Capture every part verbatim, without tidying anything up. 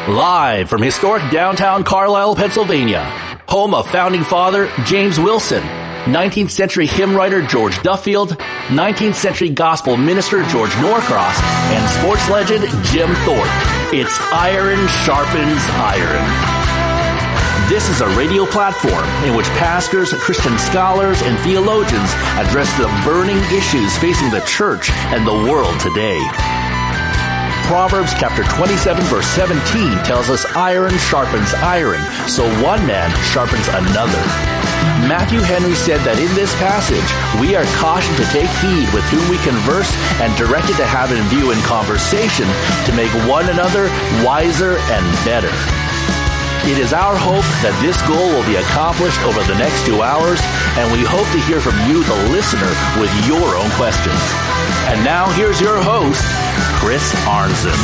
Live from historic downtown Carlisle, Pennsylvania, home of founding father James Wilson, nineteenth century hymn writer George Duffield, nineteenth century gospel minister George Norcross, and sports legend Jim Thorpe. It's Iron Sharpens Iron. This is a radio platform in which pastors, Christian scholars, and theologians address the burning issues facing the church and the world today. Proverbs chapter twenty-seven verse seventeen tells us iron sharpens iron, so one man sharpens another. Matthew Henry said that in this passage, we are cautioned to take heed with whom we converse and directed to have in view in conversation to make one another wiser and better. It is our hope that this goal will be accomplished over the next two hours, and we hope to hear from you, the listener, with your own questions. And now here's your host, Chris Arnzen.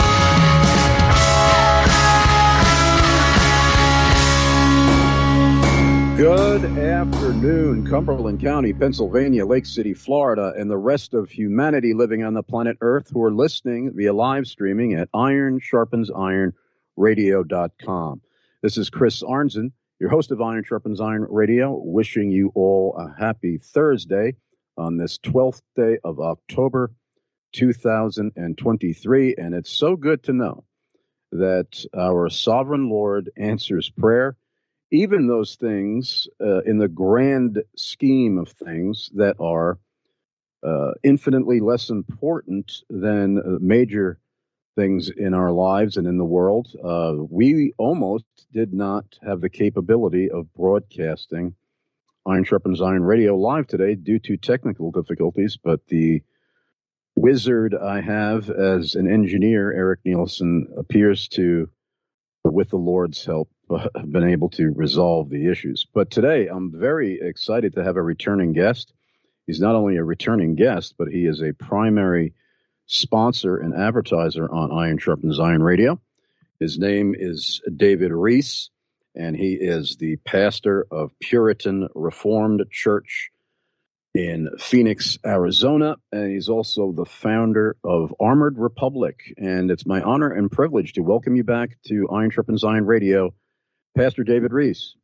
Good afternoon, Cumberland County, Pennsylvania, Lake City, Florida, and the rest of humanity living on the planet Earth who are listening via live streaming at iron sharpens iron radio dot com. This is Chris Arnzen, your host of Iron Sharpens Iron Radio, wishing you all a happy Thursday on this twelfth day of October, two thousand twenty-three. And it's so good to know that our sovereign Lord answers prayer, even those things uh, in the grand scheme of things that are uh, infinitely less important than uh, major things in our lives and in the world. Uh, we almost did not have the capability of broadcasting Iron Sharpens Iron Radio live today due to technical difficulties, but the wizard I have as an engineer, Eric Nielsen, appears to, with the Lord's help, uh, been able to resolve the issues. But today, I'm very excited to have a returning guest. He's not only a returning guest, but he is a primary sponsor and advertiser on Iron Sharpens Iron Radio. His name is David Reese, and he is the pastor of Puritan Reformed Church in Phoenix, Arizona, and he's also the founder of Armored Republic. And it's my honor and privilege to welcome you back to Iron Sharpens Iron Radio, Pastor David Reese.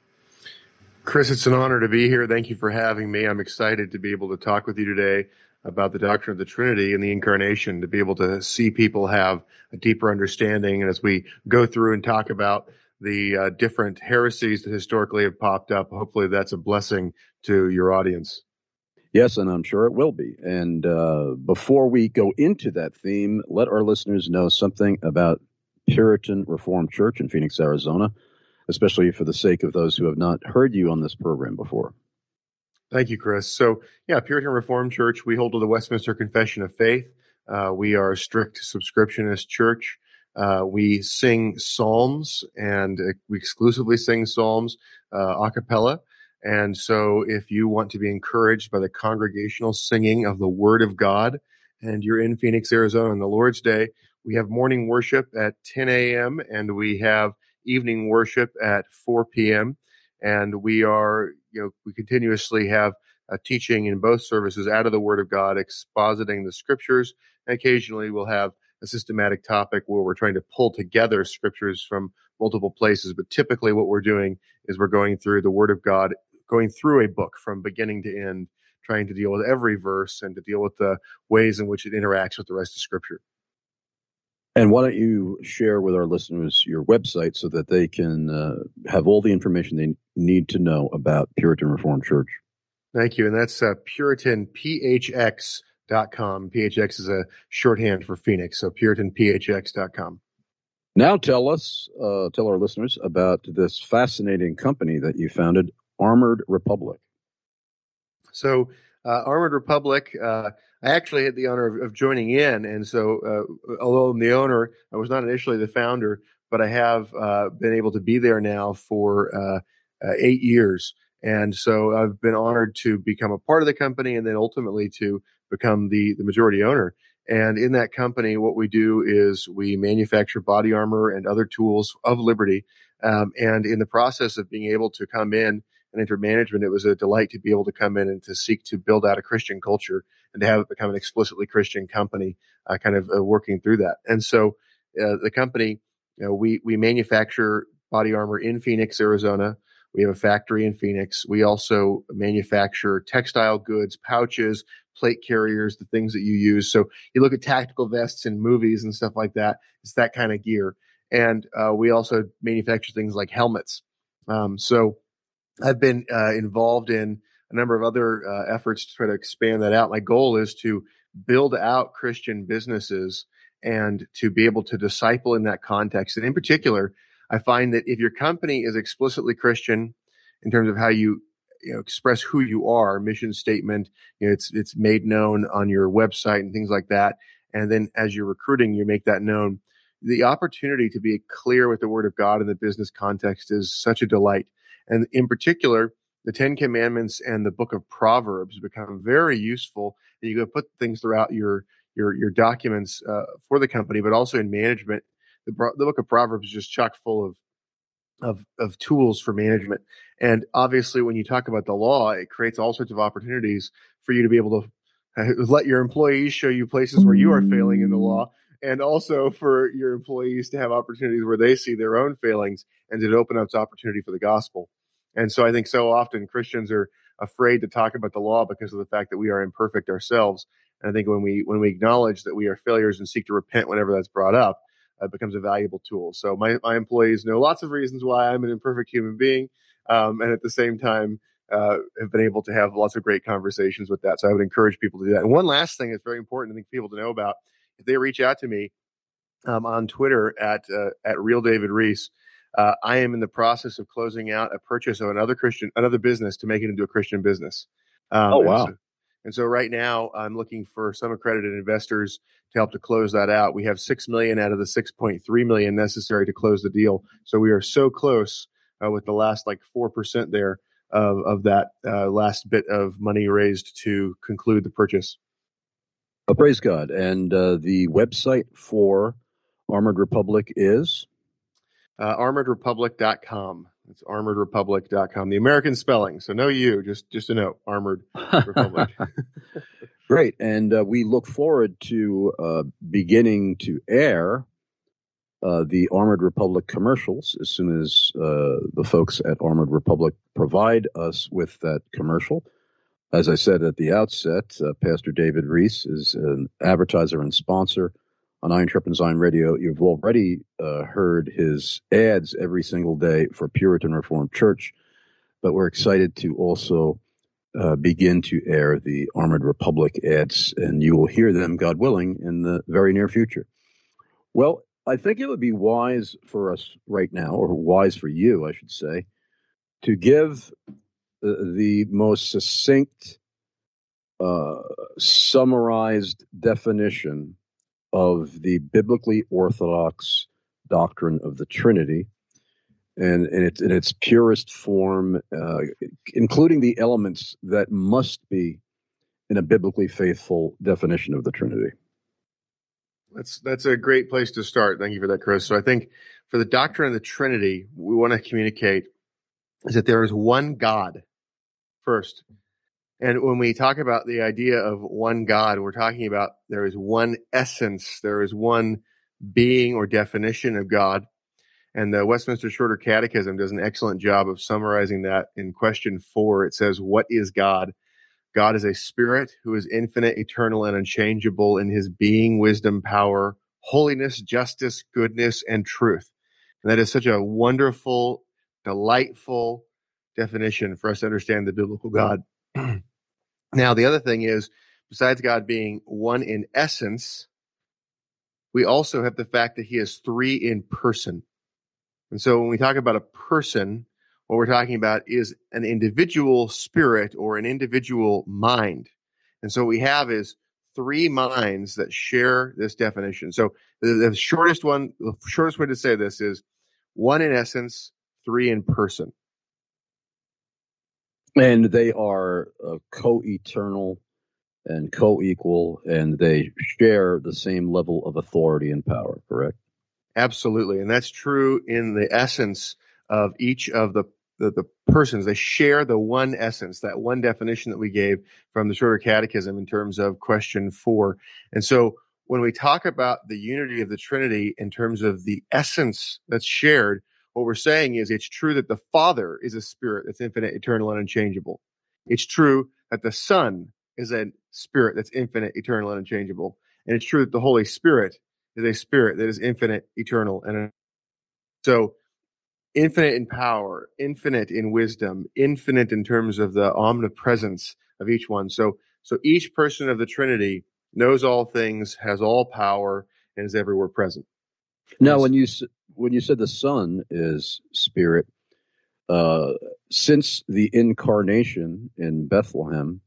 Chris, it's an honor to be here. Thank you for having me. I'm excited to be able to talk with you today about the doctrine of the Trinity and the Incarnation, to be able to see people have a deeper understanding. And as we go through and talk about the uh, different heresies that historically have popped up, hopefully that's a blessing to your audience. Yes, and I'm sure it will be. And uh, before we go into that theme, let our listeners know something about Puritan Reformed Church in Phoenix, Arizona, especially for the sake of those who have not heard you on this program before. Thank you, Chris. So, yeah, Puritan Reformed Church, we hold to the Westminster Confession of Faith. Uh, we are a strict subscriptionist church. Uh, we sing psalms, and uh, we exclusively sing psalms uh, a cappella. And so if you want to be encouraged by the congregational singing of the Word of God, and you're in Phoenix, Arizona on the Lord's Day, we have morning worship at ten a.m., and we have evening worship at four p.m., and we are, you know, we continuously have a teaching in both services out of the Word of God, expositing the Scriptures. And occasionally we'll have a systematic topic where we're trying to pull together Scriptures from multiple places. But typically what we're doing is we're going through the Word of God, going through a book from beginning to end, trying to deal with every verse and to deal with the ways in which it interacts with the rest of Scripture. And why don't you share with our listeners your website so that they can uh, have all the information they need to know about Puritan Reformed Church? Thank you. And that's uh, Puritan P H X dot com. P H X is a shorthand for Phoenix, so Puritan P H X dot com. Now tell us, uh, tell our listeners about this fascinating company that you founded, Armored Republic. So uh, Armored Republic, uh, I actually had the honor of, of joining in. And so uh, although I'm the owner, I was not initially the founder, but I have uh, been able to be there now for uh, uh, eight years. And so I've been honored to become a part of the company and then ultimately to become the, the majority owner. And in that company, what we do is we manufacture body armor and other tools of liberty. Um, and in the process of being able to come in and enter management, it was a delight to be able to come in and to seek to build out a Christian culture and to have it become an explicitly Christian company, uh, kind of uh, working through that. And so uh, the company You know, we we manufacture body armor in Phoenix, Arizona. We have a factory in Phoenix. We also manufacture textile goods, pouches, plate carriers, the things that you use. So you look at tactical vests in movies and stuff like that. It's that kind of gear. And uh, we also manufacture things like helmets. Um, so I've been uh, involved in a number of other uh, efforts to try to expand that out. My goal is to build out Christian businesses and to be able to disciple in that context. And in particular, I find that if your company is explicitly Christian in terms of how you, you know, express who you are, mission statement, you know, it's it's made known on your website and things like that. And then as you're recruiting, you make that known. The opportunity to be clear with the Word of God in the business context is such a delight. And in particular, the Ten Commandments and the book of Proverbs become very useful. You go put things throughout your your your documents uh, for the company, but also in management. The, the book of Proverbs is just chock full of, of of tools for management. And obviously, when you talk about the law, it creates all sorts of opportunities for you to be able to let your employees show you places where you are failing in the law, and also for your employees to have opportunities where they see their own failings, and to open up this opportunity for the gospel. And so I think so often Christians are afraid to talk about the law because of the fact that we are imperfect ourselves. And I think when we when we acknowledge that we are failures and seek to repent whenever that's brought up, it uh, becomes a valuable tool. So my, my employees know lots of reasons why I'm an imperfect human being, um, and at the same time uh, have been able to have lots of great conversations with that. So I would encourage people to do that. And one last thing that's very important, I think, people to know about, if they reach out to me um, on Twitter at uh, at Real David Reese, uh, I am in the process of closing out a purchase of another Christian, another business to make it into a Christian business. Um, oh wow! And so, and so right now I'm looking for some accredited investors to help to close that out. We have six million out of the six point three million necessary to close the deal. So we are so close uh, with the last like four percent there of of that uh, last bit of money raised to conclude the purchase. Oh, praise God! And uh, the website for Armored Republic is uh, armored republic dot com. It's armored republic dot com. The American spelling, so no you, just just a note. Armored Republic. Great, and uh, we look forward to uh, beginning to air uh, the Armored Republic commercials as soon as uh, the folks at Armored Republic provide us with that commercial. As I said at the outset, uh, Pastor David Reese is an advertiser and sponsor on Iron Sharpens Iron Radio. You've already uh, heard his ads every single day for Puritan Reformed Church, but we're excited to also Uh, begin to air the Armored Republic ads, and you will hear them, God willing, in the very near future. Well, I think it would be wise for us right now, or wise for you, I should say, to give the, the most succinct, uh, summarized definition of the biblically orthodox doctrine of the Trinity, and in its, in its purest form, uh, including the elements that must be in a biblically faithful definition of the Trinity. That's that's a great place to start. Thank you for that, Chris. So I think for the doctrine of the Trinity, we want to communicate is that there is one God first. And when we talk about the idea of one God, we're talking about there is one essence, there is one being or definition of God. And the Westminster Shorter Catechism does an excellent job of summarizing that in question four. It says, what is God? God is a spirit who is infinite, eternal, and unchangeable in his being, wisdom, power, holiness, justice, goodness, and truth. And that is such a wonderful, delightful definition for us to understand the biblical God. Now, the other thing is, besides God being one in essence, we also have the fact that he is three in person. And so when we talk about a person, what we're talking about is an individual spirit or an individual mind. And so what we have is three minds that share this definition. So the, the shortest one, the shortest way to say this is one in essence, three in person. And they are uh, co-eternal and co-equal, and they share the same level of authority and power, correct? Absolutely. And that's true in the essence of each of the, the, the persons. They share the one essence, that one definition that we gave from the Shorter Catechism in terms of question four. And so when we talk about the unity of the Trinity in terms of the essence that's shared, what we're saying is it's true that the Father is a spirit that's infinite, eternal, and unchangeable. It's true that the Son is a spirit that's infinite, eternal, and unchangeable. And it's true that the Holy Spirit is a spirit that is infinite, eternal, and un- so infinite in power, infinite in wisdom, infinite in terms of the omnipresence of each one. So, so each person of the Trinity knows all things, has all power, and is everywhere present. Now, when you s- when you said the Son is spirit, uh, since the incarnation in Bethlehem,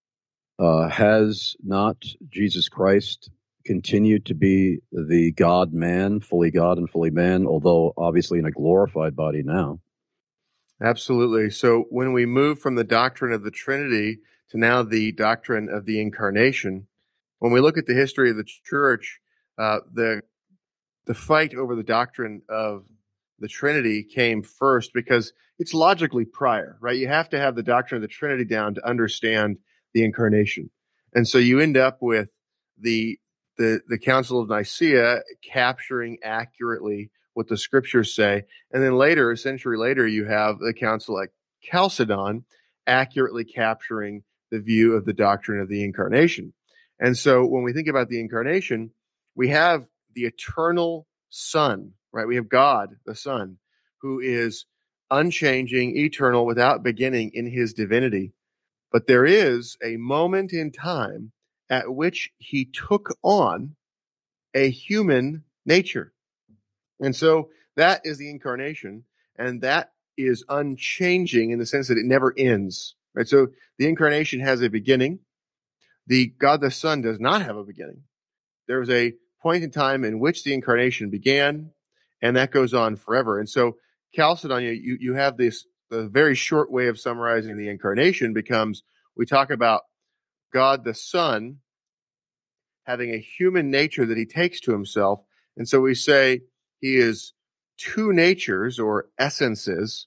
uh, has not Jesus Christ continued to be the God-man, fully God and fully man, although obviously in a glorified body now? Absolutely. So when we move from the doctrine of the Trinity to now the doctrine of the incarnation, when we look at the history of the church, uh, the the fight over the doctrine of the Trinity came first because it's logically prior, right? You have to have the doctrine of the Trinity down to understand the incarnation. And so you end up with the the the Council of Nicaea capturing accurately what the scriptures say. And then later, a century later, you have the Council at Chalcedon accurately capturing the view of the doctrine of the incarnation. And so when we think about the incarnation, we have the eternal Son, right? We have God, the Son, who is unchanging, eternal, without beginning in his divinity. But there is a moment in time at which he took on a human nature. And so that is the incarnation, and that is unchanging in the sense that it never ends, right? So the incarnation has a beginning. The God the Son does not have a beginning. There was a point in time in which the incarnation began, and that goes on forever. And so Chalcedon, you, you have this, the very short way of summarizing the incarnation becomes, we talk about God the Son having a human nature that he takes to himself. And so we say he is two natures or essences,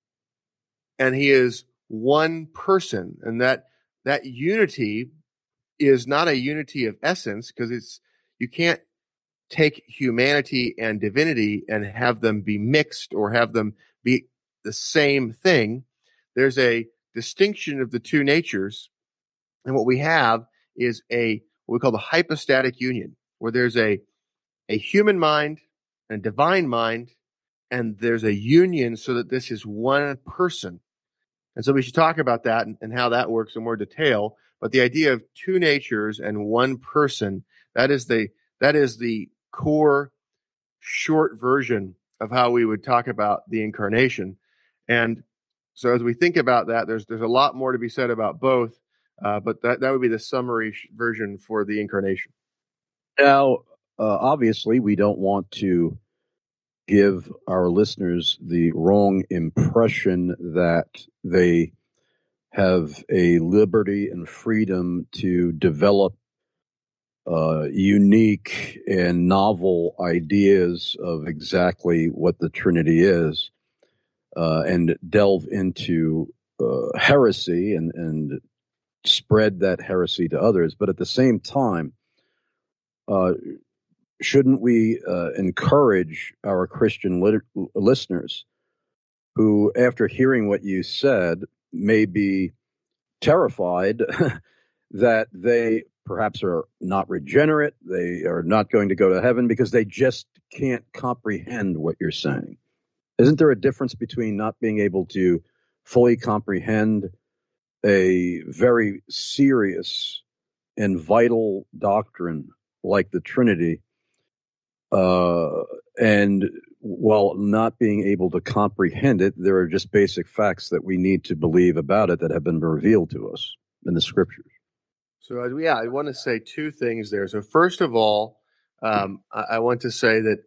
and he is one person. And that, that unity is not a unity of essence, because it's, you can't take humanity and divinity and have them be mixed or have them be the same thing. There's a distinction of the two natures. And what we have is a, what we call the hypostatic union, where there's a, a human mind and a divine mind, and there's a union so that this is one person. And so we should talk about that and, and how that works in more detail. But the idea of two natures and one person, that is the, that is the core short version of how we would talk about the incarnation. And so as we think about that, there's there's a lot more to be said about both, uh, but that, that would be the summary sh- version for the incarnation. Now, uh, obviously, we don't want to give our listeners the wrong impression that they have a liberty and freedom to develop uh, unique and novel ideas of exactly what the Trinity is, uh, and delve into uh, heresy and, and spread that heresy to others. But at the same time, uh, shouldn't we uh, encourage our Christian lit- listeners who, after hearing what you said, may be terrified that they perhaps are not regenerate, they are not going to go to heaven because they just can't comprehend what you're saying? Isn't there a difference between not being able to fully comprehend a very serious and vital doctrine like the Trinity, uh, and while not being able to comprehend it, there are just basic facts that we need to believe about it that have been revealed to us in the scriptures? So uh, yeah, I want to say two things there. So first of all, um, I, I want to say that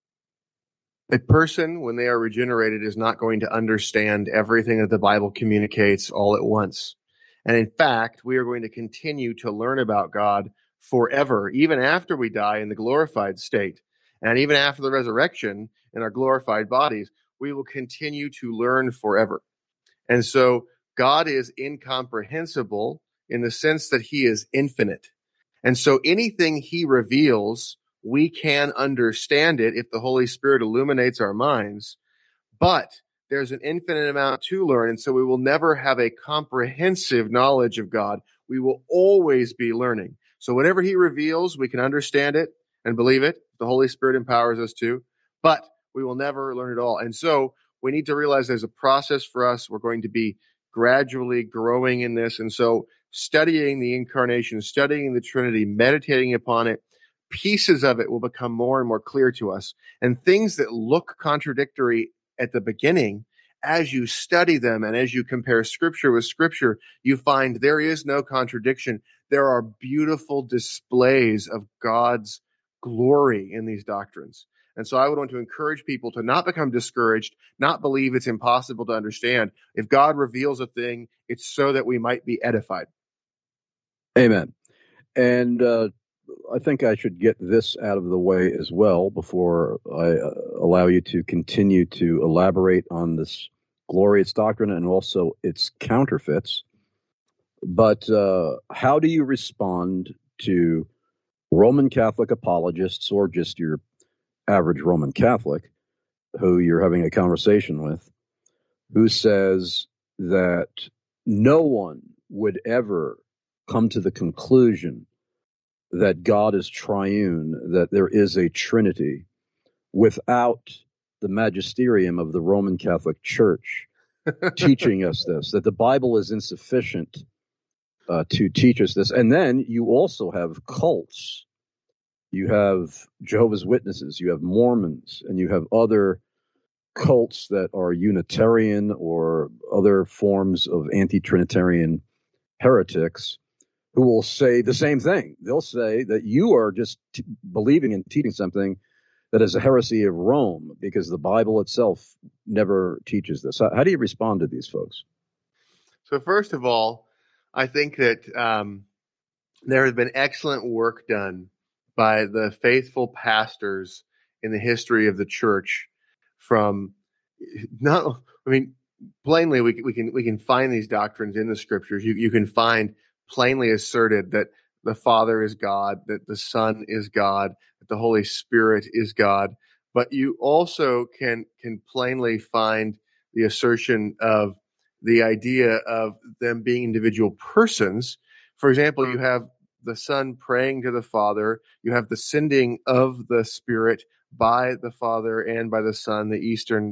a person, when they are regenerated, is not going to understand everything that the Bible communicates all at once. And in fact, we are going to continue to learn about God forever, even after we die in the glorified state. And even after the resurrection in our glorified bodies, we will continue to learn forever. And so God is incomprehensible in the sense that he is infinite. And so anything he reveals, we can understand it if the Holy Spirit illuminates our minds. But there's an infinite amount to learn, and so we will never have a comprehensive knowledge of God. We will always be learning. So whatever he reveals, we can understand it and believe it. The Holy Spirit empowers us to, but we will never learn it all. And so we need to realize there's a process for us. We're going to be gradually growing in this. And so studying the incarnation, studying the Trinity, meditating upon it, pieces of it will become more and more clear to us. And things that look contradictory at the beginning, as you study them and as you compare scripture with scripture, you find there is no contradiction. There are beautiful displays of God's glory in these doctrines. And so I would want to encourage people to not become discouraged, not believe it's impossible to understand. If God reveals a thing, it's so that we might be edified. Amen. And uh, I think I should get this out of the way as well before I uh, allow you to continue to elaborate on this glorious doctrine and also its counterfeits. But uh, how do you respond to Roman Catholic apologists, or just your average Roman Catholic who you're having a conversation with, who says that no one would ever come to the conclusion that God is triune, that there is a Trinity, without the magisterium of the Roman Catholic Church teaching us this, that the Bible is insufficient uh, to teach us this. And then you also have cults. You have Jehovah's Witnesses, you have Mormons, and you have other cults that are Unitarian or other forms of anti-Trinitarian heretics who will say the same thing. They'll say that you are just t- believing and teaching something that is a heresy of Rome, because the Bible itself never teaches this. How, how do you respond to these folks? So first of all, I think that um, there has been excellent work done by the faithful pastors in the history of the church. From not, I mean, plainly we we can we can find these doctrines in the scriptures. You you can find plainly asserted that the Father is God, that the Son is God, that the Holy Spirit is God. But you also can can plainly find the assertion of the idea of them being individual persons. For example, you have the Son praying to the Father. You have the sending of the Spirit by the Father and by the Son. The Eastern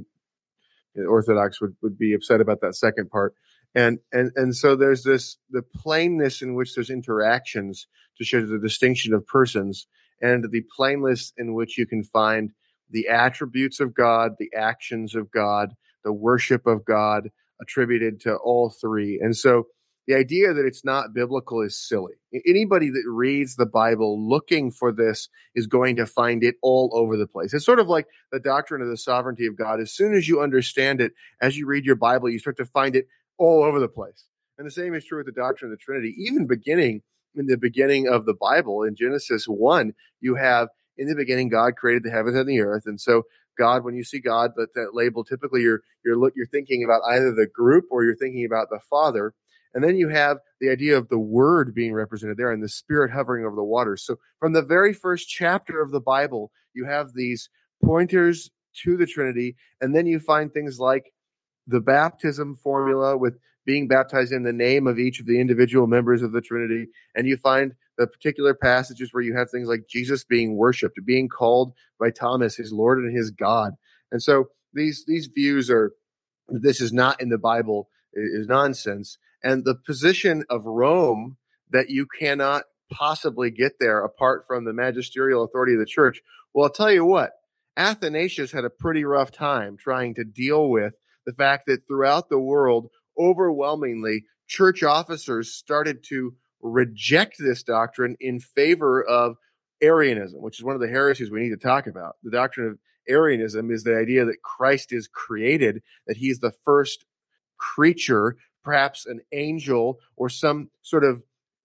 Orthodox would, would be upset about that second part. And, and, and so there's this, the plainness in which there's interactions to show the distinction of persons, and the plainness in which you can find the attributes of God, the actions of God, the worship of God attributed to all three. And so the idea that it's not biblical is silly. Anybody that reads the Bible looking for this is going to find it all over the place. It's sort of like the doctrine of the sovereignty of God. As soon as you understand it, as you read your Bible, you start to find it all over the place. And the same is true with the doctrine of the Trinity. Even beginning in the beginning of the Bible, in Genesis one, you have, in the beginning, God created the heavens and the earth. And so God, when you see God, that, that label, typically you're, you're, you're thinking about either the group or you're thinking about the Father. And then you have the idea of the Word being represented there and the Spirit hovering over the waters. So from the very first chapter of the Bible, you have these pointers to the Trinity. And then you find things like the baptism formula with being baptized in the name of each of the individual members of the Trinity. And you find the particular passages where you have things like Jesus being worshiped, being called by Thomas his Lord and his God. And so these, these views are, this is not in the Bible, is nonsense. And the position of Rome that you cannot possibly get there apart from the magisterial authority of the church. Well, I'll tell you what, Athanasius had a pretty rough time trying to deal with the fact that throughout the world, overwhelmingly, church officers started to reject this doctrine in favor of Arianism, which is one of the heresies we need to talk about. The doctrine of Arianism is the idea that Christ is created, that he's the first creature, perhaps an angel or some sort of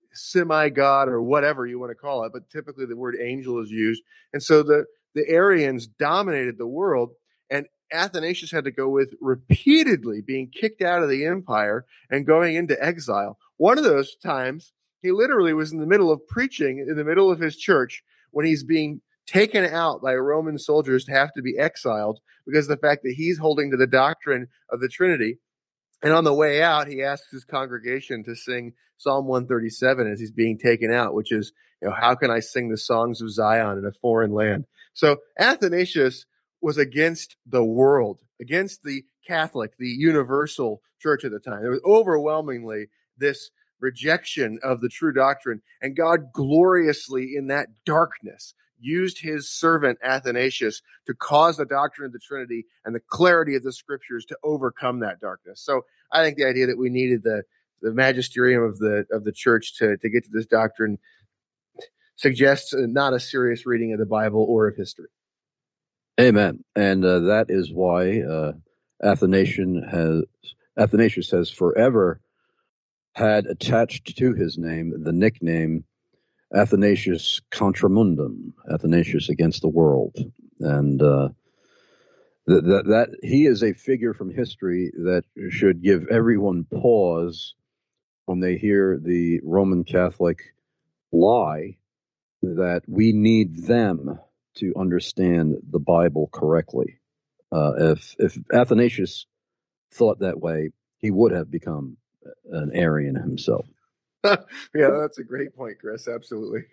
semi-god or whatever you want to call it, but typically the word angel is used. And so the, the Arians dominated the world, and Athanasius had to go with repeatedly being kicked out of the empire and going into exile. One of those times He literally was in the middle of preaching in the middle of his church when he's being taken out by Roman soldiers to have to be exiled because of the fact that he's holding to the doctrine of the Trinity. And on the way out, he asks his congregation to sing Psalm one thirty-seven as he's being taken out, which is, you know, how can I sing the songs of Zion in a foreign land? So Athanasius was against the world, against the Catholic, the universal church at the time. There was overwhelmingly this rejection of the true doctrine, and God gloriously in that darkness used his servant Athanasius to cause the doctrine of the Trinity and the clarity of the scriptures to overcome that darkness. So I think the idea that we needed the, the magisterium of the of the church to, to get to this doctrine suggests not a serious reading of the Bible or of history. Amen. And uh, that is why uh, Athanasian has, Athanasius has forever had attached to his name the nickname Athanasius Contra Mundum, Athanasius against the world. And uh, that, that, that he is a figure from history that should give everyone pause when they hear the Roman Catholic lie that we need them to understand the Bible correctly. Uh, if if Athanasius thought that way, he would have become an Arian himself. Yeah, that's a great point, Chris. Absolutely.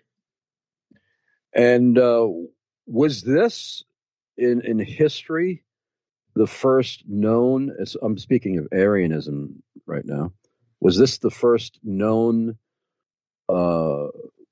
And uh, was this in in history the first known? I'm speaking of Arianism right now. Was this the first known uh,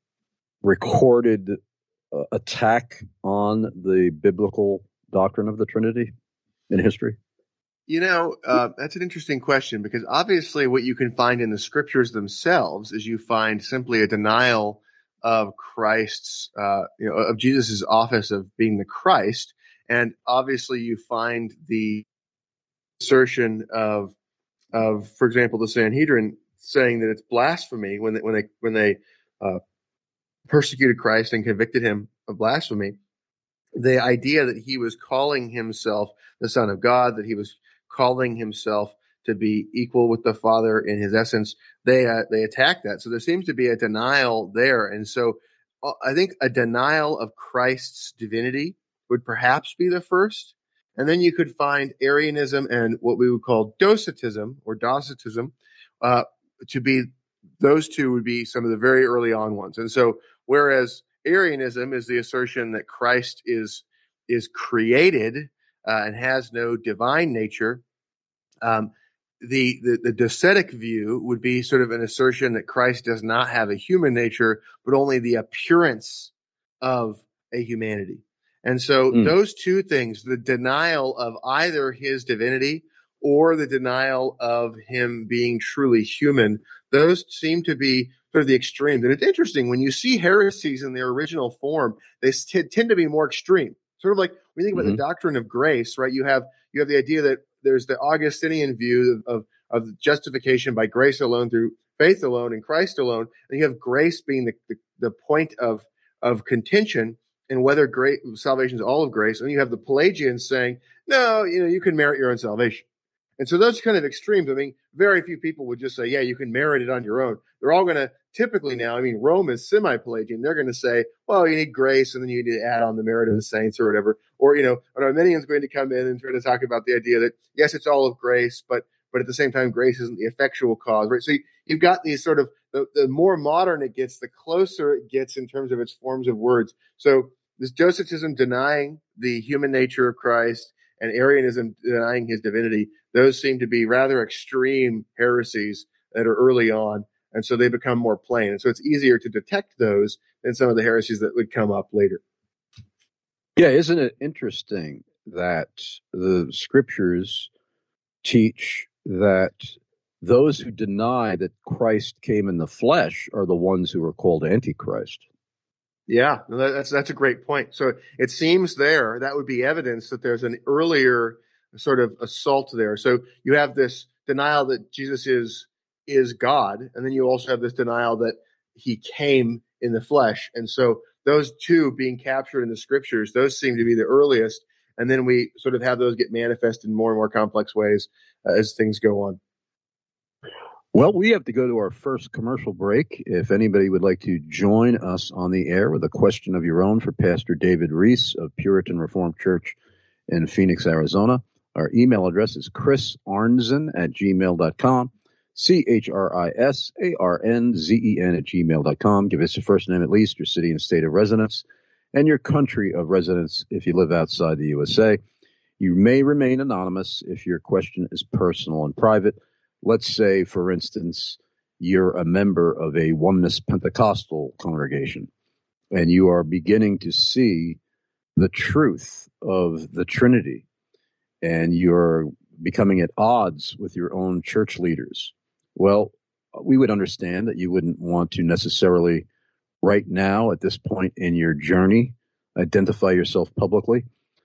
recorded uh, attack on the biblical doctrine of the Trinity in history? You know, uh, that's an interesting question because obviously what you can find in the scriptures themselves is you find simply a denial of Christ's, uh, you know, of Jesus' office of being the Christ. And obviously you find the assertion of, of, for example, the Sanhedrin saying that it's blasphemy when they, when they, when they, uh, persecuted Christ and convicted him of blasphemy. The idea that he was calling himself the Son of God, that he was calling himself to be equal with the Father in his essence, they uh, they attack that. So there seems to be a denial there. And so uh, I think a denial of Christ's divinity would perhaps be the first. And then you could find Arianism and what we would call Docetism or Docetism uh, to be, those two would be some of the very early on ones. And so whereas Arianism is the assertion that Christ is is created uh, and has no divine nature. Um, the, the the Docetic view would be sort of an assertion that Christ does not have a human nature, but only the appearance of a humanity. And so mm. those two things, the denial of either his divinity or the denial of him being truly human, those seem to be sort of the extremes. And it's interesting, when you see heresies in their original form, they t- tend to be more extreme. Sort of like when you think about mm-hmm. the doctrine of grace, right? You have you have the idea that there's the Augustinian view of, of, of justification by grace alone through faith alone in Christ alone. And you have grace being the, the, the point of, of contention and whether great salvation is all of grace. And you have the Pelagians saying, no, you know, you can merit your own salvation. And so those kind of extremes, I mean, very few people would just say, yeah, you can merit it on your own. They're all going to typically now, I mean, Rome is semi-Pelagian. They're going to say, well, you need grace and then you need to add on the merit of the saints or whatever. Or, you know, an Arminian's going to come in and try to talk about the idea that, yes, it's all of grace, but but at the same time, grace isn't the effectual cause, right? So you, you've got these sort of, the, the more modern it gets, the closer it gets in terms of its forms of words. So this Docetism denying the human nature of Christ and Arianism denying his divinity, those seem to be rather extreme heresies that are early on. And so they become more plain. And so it's easier to detect those than some of the heresies that would come up later. Yeah, isn't it interesting that the scriptures teach that those who deny that Christ came in the flesh are the ones who are called Antichrist? Yeah, that's that's a great point. So it seems there that would be evidence that there's an earlier sort of assault there. So you have this denial that Jesus is is God, and then you also have this denial that he came in the flesh. And so those two being captured in the scriptures, those seem to be the earliest. And then we sort of have those get manifest in more and more complex ways uh, as things go on. Well, we have to go to our first commercial break. If anybody would like to join us on the air with a question of your own for Pastor David Reese of Puritan Reformed Church in Phoenix, Arizona, our email address is chris arnzen at gmail dot com, C H R I S A R N Z E N at gmail dot com. Give us your first name at least, your city and state of residence, and your country of residence if you live outside the U S A. You may remain anonymous if your question is personal and private. Let's say, for instance, you're a member of a Oneness Pentecostal congregation, and you are beginning to see the truth of the Trinity, and you're becoming at odds with your own church leaders. Well, we would understand that you wouldn't want to necessarily, right now, at this point in your journey, identify yourself publicly.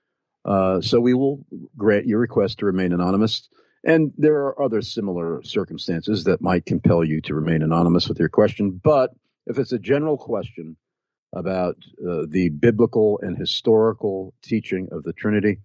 Uh, so we will grant your request to remain anonymous. And there are other similar circumstances that might compel you to remain anonymous with your question. But if it's a general question about uh, the biblical and historical teaching of the Trinity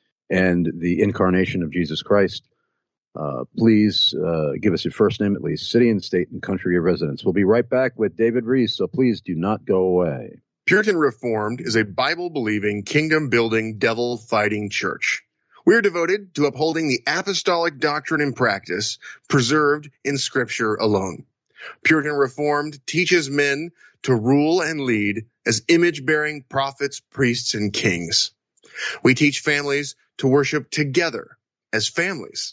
and the incarnation of Jesus Christ, uh, please uh, give us your first name at least, city and state and country of residence. We'll be right back with David Reese, so please do not go away. Puritan Reformed is a Bible-believing, kingdom-building, devil-fighting church. We are devoted to upholding the apostolic doctrine and practice preserved in Scripture alone. Puritan Reformed teaches men to rule and lead as image-bearing prophets, priests, and kings. We teach families to worship together as families.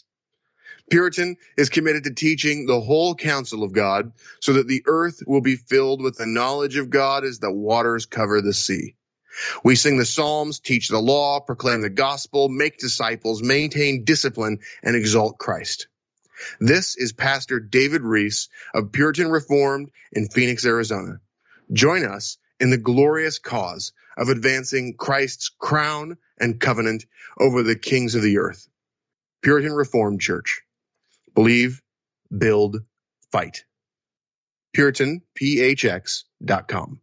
Puritan is committed to teaching the whole counsel of God so that the earth will be filled with the knowledge of God as the waters cover the sea. We sing the Psalms, teach the law, proclaim the gospel, make disciples, maintain discipline, and exalt Christ. This is Pastor David Reese of Puritan Reformed in Phoenix, Arizona. Join us in the glorious cause of advancing Christ's crown and covenant over the kings of the earth. Puritan Reformed Church. Believe, build, fight. Puritan P H X dot com.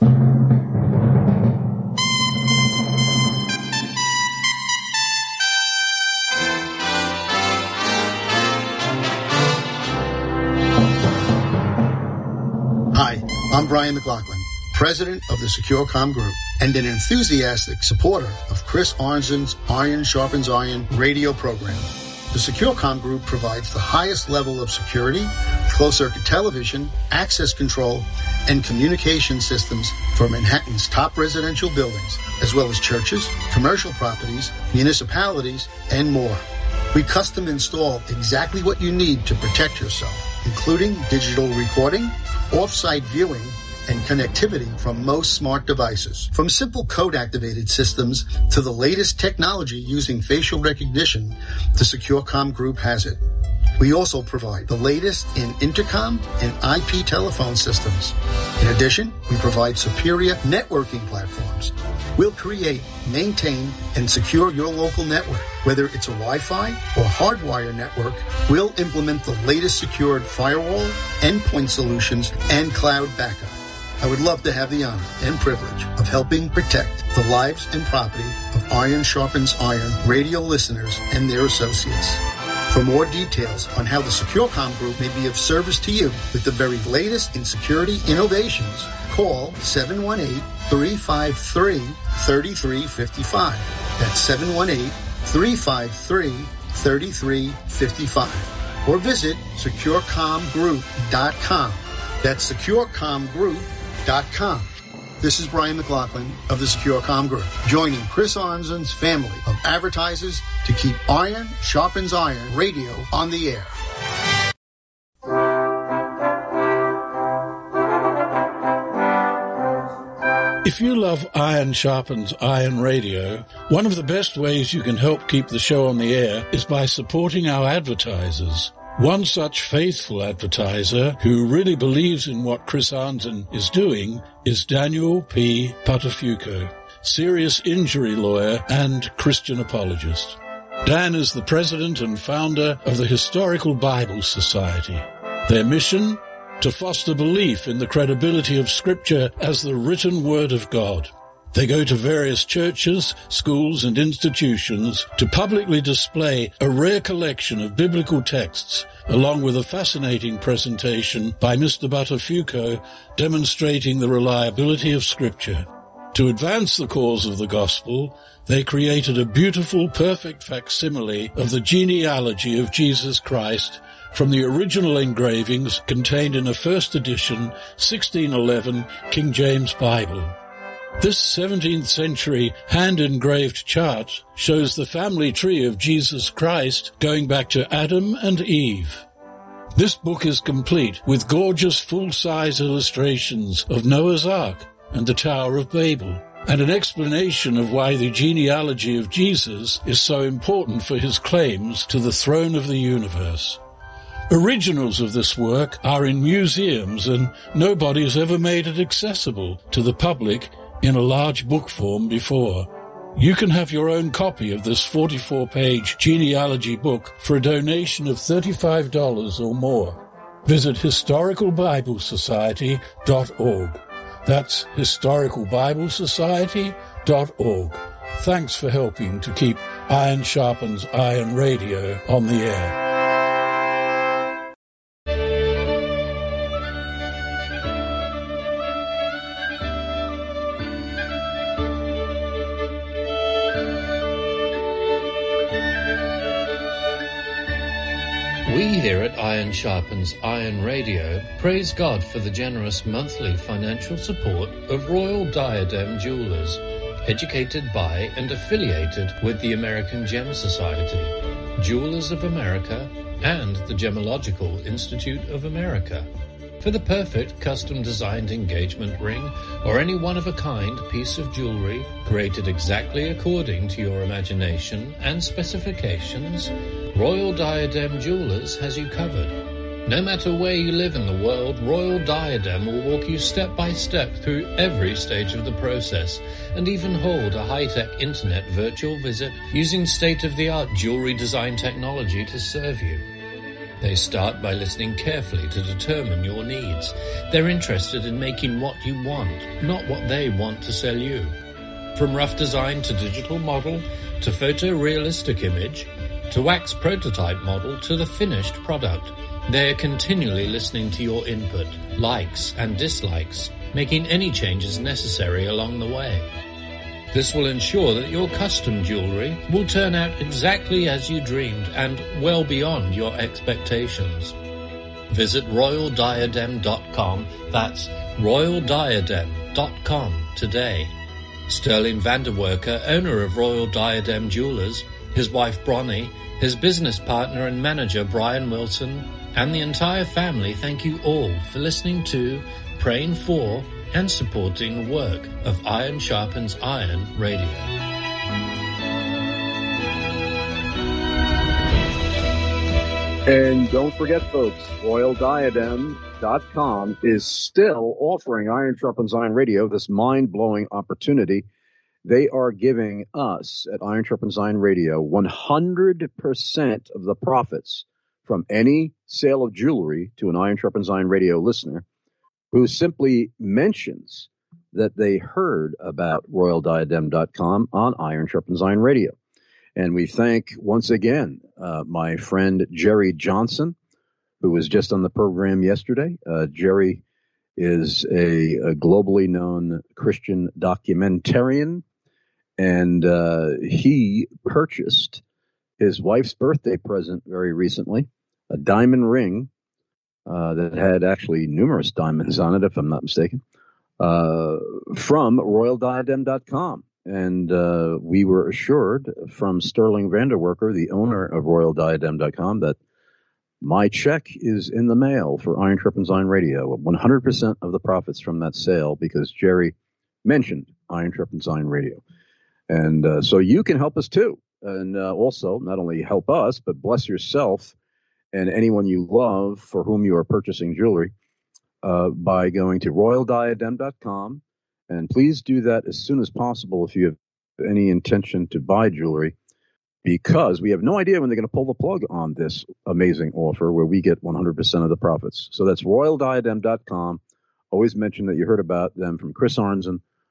Hi, I'm Brian McLaughlin, president of the SecureCom Group and an enthusiastic supporter of Chris Arnzen's Iron Sharpens Iron radio program. The SecureCom Group provides the highest level of security, closed-circuit television, access control, and communication systems for Manhattan's top residential buildings, as well as churches, commercial properties, municipalities, and more. We custom install exactly what you need to protect yourself, including digital recording, off-site viewing, and connectivity from most smart devices. From simple code-activated systems to the latest technology using facial recognition, the SecureCom Group has it. We also provide the latest in intercom and I P telephone systems. In addition, we provide superior networking platforms. We'll create, maintain, and secure your local network. Whether it's a Wi-Fi or hardwire network, we'll implement the latest secured firewall, endpoint solutions, and cloud backup. I would love to have the honor and privilege of helping protect the lives and property of Iron Sharpens Iron radio listeners and their associates. For more details on how the SecureCom Group may be of service to you with the very latest in security innovations, call seven one eight, three five three, three three five five. That's seven one eight, three five three, three three five five. Or visit secure com group dot com. That's secure com group dot com. This is Brian McLaughlin of the SecureCom Group, joining Chris Arnzen's family of advertisers to keep Iron Sharpens Iron radio on the air. If you love Iron Sharpens Iron radio, one of the best ways you can help keep the show on the air is by supporting our advertisers. One such faithful advertiser who really believes in what Chris Arnzen is doing is Daniel P. Patafuco, serious injury lawyer and Christian apologist. Dan is the president and founder of the Historical Bible Society. Their mission? To foster belief in the credibility of Scripture as the written Word of God. They go to various churches, schools, and institutions to publicly display a rare collection of biblical texts, along with a fascinating presentation by Mister Buttafuoco demonstrating the reliability of Scripture. To advance the cause of the gospel, they created a beautiful, perfect facsimile of the genealogy of Jesus Christ from the original engravings contained in a first edition sixteen eleven King James Bible. This seventeenth century hand-engraved chart shows the family tree of Jesus Christ going back to Adam and Eve. This book is complete with gorgeous full-size illustrations of Noah's Ark and the Tower of Babel, and an explanation of why the genealogy of Jesus is so important for his claims to the throne of the universe. Originals of this work are in museums, and nobody has ever made it accessible to the public in a large book form before. You can have your own copy of this forty-four page genealogy book for a donation of thirty-five dollars or more. Visit historical bible society dot org. That's historical bible society dot org. Thanks for helping to keep Iron Sharpens Iron Radio on the air. We here at Iron Sharpens Iron Radio praise God for the generous monthly financial support of Royal Diadem Jewelers, educated by and affiliated with the American Gem Society, Jewelers of America, and the Gemological Institute of America. For the perfect custom-designed engagement ring or any one-of-a-kind piece of jewelry created exactly according to your imagination and specifications, Royal Diadem Jewelers has you covered. No matter where you live in the world, Royal Diadem will walk you step by step through every stage of the process and even hold a high-tech internet virtual visit using state-of-the-art jewelry design technology to serve you. They start by listening carefully to determine your needs. They're interested in making what you want, not what they want to sell you. From rough design to digital model, to photorealistic image, to wax prototype model, to the finished product, they are continually listening to your input, likes and dislikes, making any changes necessary along the way. This will ensure that your custom jewelry will turn out exactly as you dreamed and well beyond your expectations. Visit royal diadem dot com, that's royal diadem dot com today. Sterling Vanderwerker, owner of Royal Diadem Jewelers, his wife Bronnie, his business partner and manager Brian Wilson, and the entire family thank you all for listening to, praying for, and supporting the work of Iron Sharpens Iron Radio. And don't forget, folks, royal diadem dot com is still offering Iron Sharpens Iron Radio this mind-blowing opportunity. They are giving us at Iron Sharpens Iron Radio one hundred percent of the profits from any sale of jewelry to an Iron Sharpens Iron Radio listener who simply mentions that they heard about royal diadem dot com on Iron Sharpens Iron Radio. And we thank once again uh, my friend Jerry Johnson, who was just on the program yesterday. Uh, Jerry is a, a globally known Christian documentarian, and uh, he purchased his wife's birthday present very recently, a diamond ring uh, that had actually numerous diamonds on it, if I'm not mistaken, uh, from royal diadem dot com. And uh, we were assured from Sterling Vanderwerker, the owner of royal diadem dot com, that my check is in the mail for Iron Sharpens Iron Radio, one hundred percent of the profits from that sale, because Jerry mentioned Iron Sharpens Iron Radio. And uh, so you can help us too. And uh, also not only help us, but bless yourself and anyone you love for whom you are purchasing jewelry uh, by going to royal diadem dot com. And please do that as soon as possible if you have any intention to buy jewelry, because we have no idea when they're going to pull the plug on this amazing offer where we get one hundred percent of the profits. So that's royal diadem dot com. Always mention that you heard about them from Chris Arnzen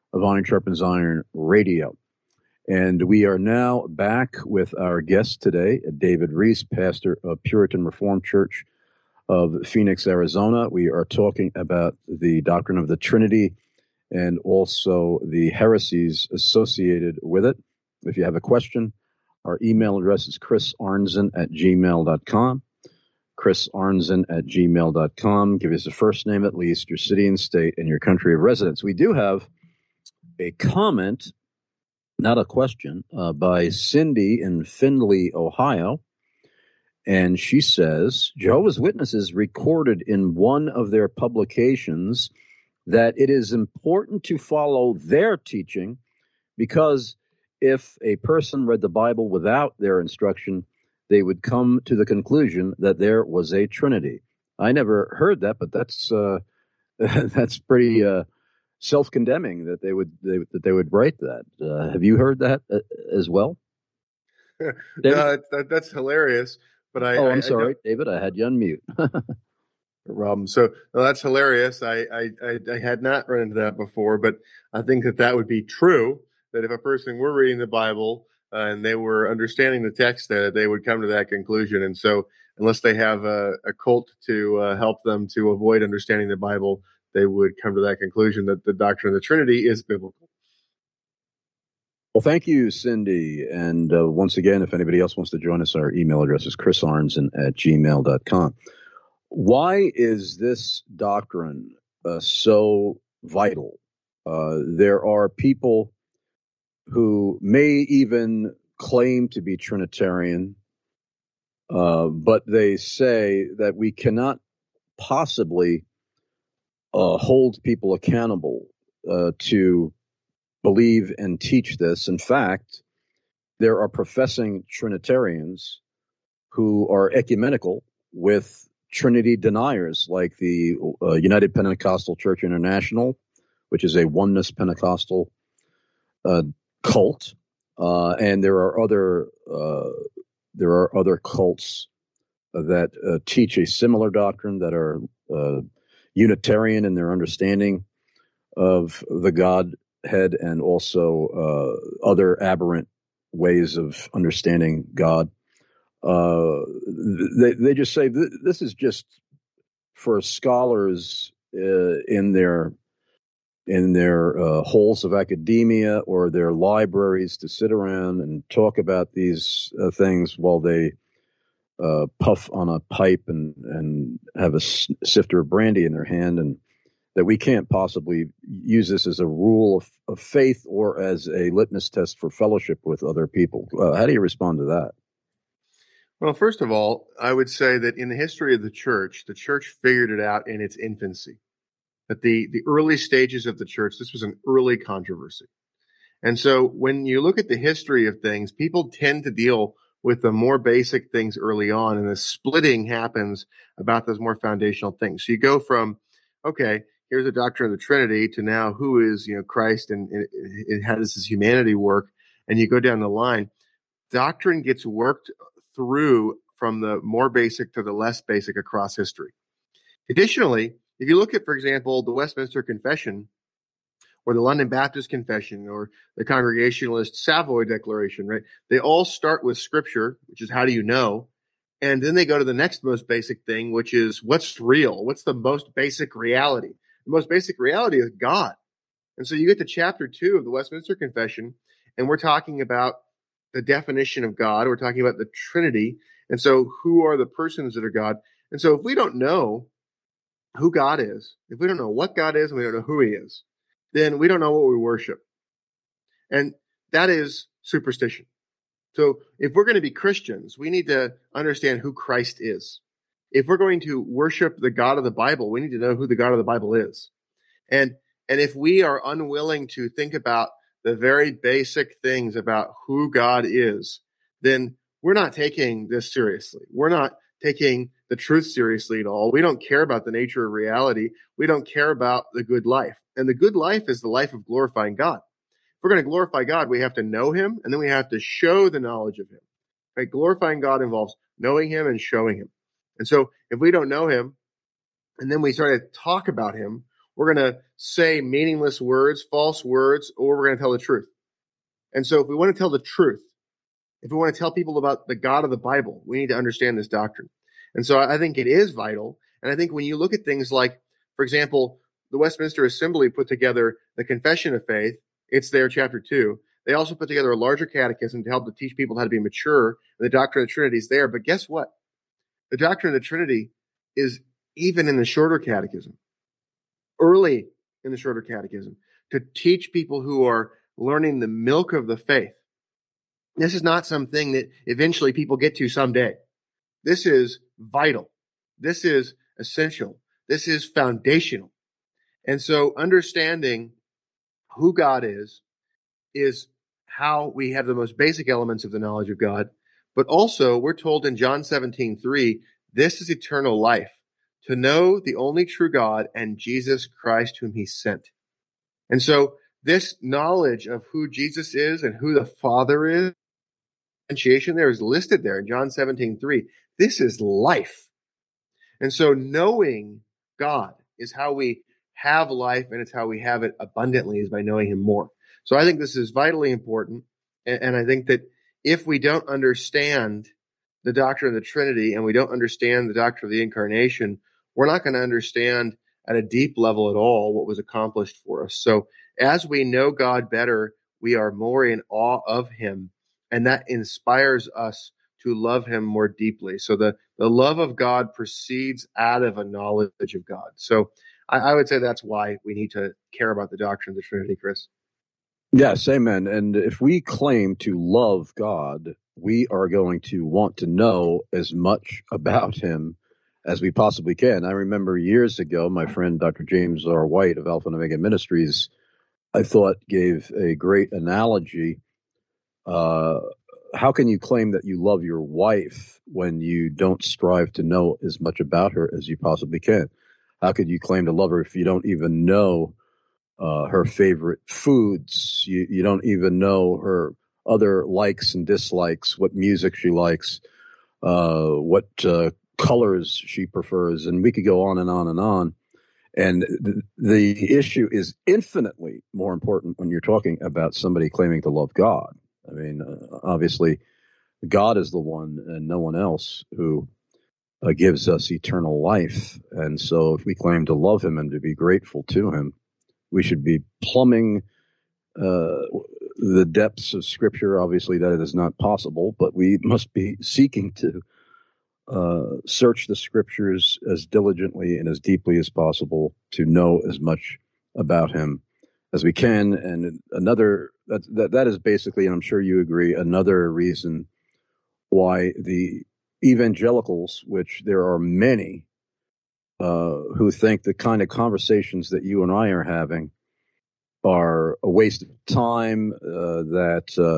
of Iron Sharpens Iron Radio. And we are now back with our guest today, David Reese, pastor of Puritan Reformed Church of Phoenix, Arizona. We are talking about the doctrine of the Trinity and also the heresies associated with it. If you have a question, our email address is chris arnzen at gmail dot com. chris arnzen at gmail dot com. Give us a first name at least, your city and state, and your country of residence. We do have a comment, not a question, uh, by Cindy in Findlay, Ohio. And she says, Jehovah's Witnesses recorded in one of their publications that it is important to follow their teaching because if a person read the Bible without their instruction, they would come to the conclusion that there was a Trinity. I never heard that, but that's uh, that's pretty uh, self-condemning that they would they, that they would write that. Uh, have you heard that uh, as well? no, that, that's hilarious. But I, oh, I, I'm sorry, I David. I had you on mute. Problem. So no, that's hilarious. I, I, I, I had not run into that before, but I think that that would be true. That if a person were reading the Bible uh, and they were understanding the text, that they would come to that conclusion. And so, unless they have a, a cult to uh, help them to avoid understanding the Bible, they would come to that conclusion that the doctrine of the Trinity is biblical. Well, thank you, Cindy. And uh, once again, if anybody else wants to join us, our email address is chris arnzen at gmail dot com. Why is this doctrine uh, so vital? Uh, there are people who may even claim to be Trinitarian, uh, but they say that we cannot possibly uh, hold people accountable uh, to believe and teach this. In fact, there are professing Trinitarians who are ecumenical with Trinity deniers, like the uh, United Pentecostal Church International, which is a oneness Pentecostal uh, cult, uh, and there are other uh, there are other cults that uh, teach a similar doctrine that are uh, Unitarian in their understanding of the Godhead, and also uh, other aberrant ways of understanding God. Uh, they they just say th- this is just for scholars uh, in their in their uh, halls of academia or their libraries to sit around and talk about these uh, things while they uh, puff on a pipe and, and have a s- sifter of brandy in their hand, and that we can't possibly use this as a rule of, of faith or as a litmus test for fellowship with other people. Uh, how do you respond to that? Well, first of all, I would say that in the history of the church, the church figured it out in its infancy. At the, the early stages of the church, this was an early controversy. And so when you look at the history of things, people tend to deal with the more basic things early on, and the splitting happens about those more foundational things. So you go from, okay, here's the doctrine of the Trinity to now who is, you know, Christ and, and, and how does his humanity work? And you go down the line. Doctrine gets worked through from the more basic to the less basic across history. Additionally, if you look at, for example, the Westminster Confession or the London Baptist Confession or the Congregationalist Savoy Declaration, right? They all start with Scripture, which is how do you know? And then they go to the next most basic thing, which is what's real? What's the most basic reality? The most basic reality is God. And so you get to chapter two of the Westminster Confession, and we're talking about the definition of God. We're talking about the Trinity. And so who are the persons that are God? And so if we don't know who God is, if we don't know what God is and we don't know who he is, then we don't know what we worship. And that is superstition. So if we're going to be Christians, we need to understand who Christ is. If we're going to worship the God of the Bible, we need to know who the God of the Bible is. And, and if we are unwilling to think about the very basic things about who God is, then we're not taking this seriously. We're not taking the truth seriously at all. We don't care about the nature of reality. We don't care about the good life. And the good life is the life of glorifying God. If we're going to glorify God, we have to know him, and then we have to show the knowledge of him. Right? Glorifying God involves knowing him and showing him. And so if we don't know him, and then we start to talk about him, We're going to say meaningless words, false words, or we're going to tell the truth. And so if we want to tell the truth, if we want to tell people about the God of the Bible, we need to understand this doctrine. And so I think it is vital. And I think when you look at things like, for example, the Westminster Assembly put together the Confession of Faith. It's there, chapter two. They also put together a larger catechism to help to teach people how to be mature. And the doctrine of the Trinity is there. But guess what? The doctrine of the Trinity is even in the shorter catechism, early in the shorter catechism, to teach people who are learning the milk of the faith. This is not something that eventually people get to someday. This is vital. This is essential. This is foundational. And so understanding who God is, is how we have the most basic elements of the knowledge of God. But also, we're told in John seventeen three, this is eternal life, to know the only true God and Jesus Christ whom he sent. And so this knowledge of who Jesus is and who the Father is, differentiation there is listed there in John seventeen three. This is life. And so knowing God is how we have life, and it's how we have it abundantly, is by knowing him more. So I think this is vitally important. And, and I think that if we don't understand the doctrine of the Trinity and we don't understand the doctrine of the Incarnation, we're not going to understand at a deep level at all what was accomplished for us. So as we know God better, we are more in awe of him, and that inspires us to love him more deeply. So the, the love of God proceeds out of a knowledge of God. So I, I would say that's why we need to care about the doctrine of the Trinity, Chris. Yes, amen. And if we claim to love God, we are going to want to know as much about him as we possibly can. I remember years ago, my friend Doctor James R. White of Alpha and Omega Ministries, I thought, gave a great analogy. Uh, how can you claim that you love your wife when you don't strive to know as much about her as you possibly can? How could you claim to love her if you don't even know uh, her favorite foods? You, you don't even know her other likes and dislikes, what music she likes, uh, what uh, colors she prefers, and we could go on and on and on. And th- the issue is infinitely more important when you're talking about somebody claiming to love God. I mean, uh, obviously, God is the one and no one else who uh, gives us eternal life. And so if we claim to love him and to be grateful to him, we should be plumbing uh, the depths of Scripture. Obviously, that is not possible, but we must be seeking to uh, search the Scriptures as diligently and as deeply as possible to know as much about him as we can. And another, that, that, that is basically, and I'm sure you agree, another reason why the evangelicals, which there are many, uh, who think the kind of conversations that you and I are having are a waste of time, uh, that uh,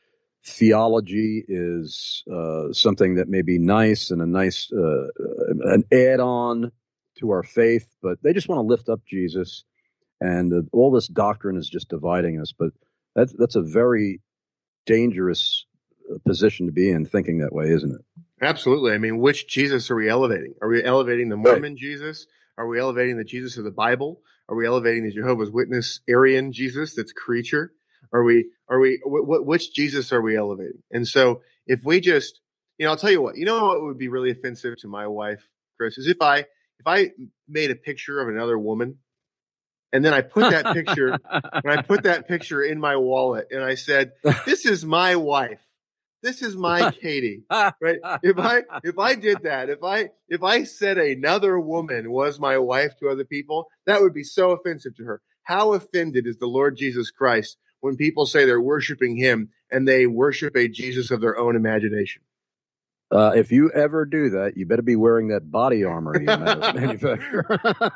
theology is uh, something that may be nice and a nice, uh, an add-on to our faith, but they just want to lift up Jesus. And uh, all this doctrine is just dividing us. But that's, that's a very dangerous position to be in, thinking that way, isn't it? Absolutely. I mean, which Jesus are we elevating? Are we elevating the Mormon Right. Jesus? Are we elevating the Jesus of the Bible? Are we elevating the Jehovah's Witness Aryan Jesus that's creature? Are we, are we, wh- which Jesus are we elevating? And so if we just, you know, I'll tell you what, you know what would be really offensive to my wife, Chris, is if I, if I made a picture of another woman, and then I put that picture, and I put that picture in my wallet, and I said, "This is my wife. This is my Katie." Right? If I if I did that, if I if I said another woman was my wife to other people, that would be so offensive to her. How offended is the Lord Jesus Christ when people say they're worshiping him and they worship a Jesus of their own imagination? Uh, if you ever do that, you better be wearing that body armor you manufacture.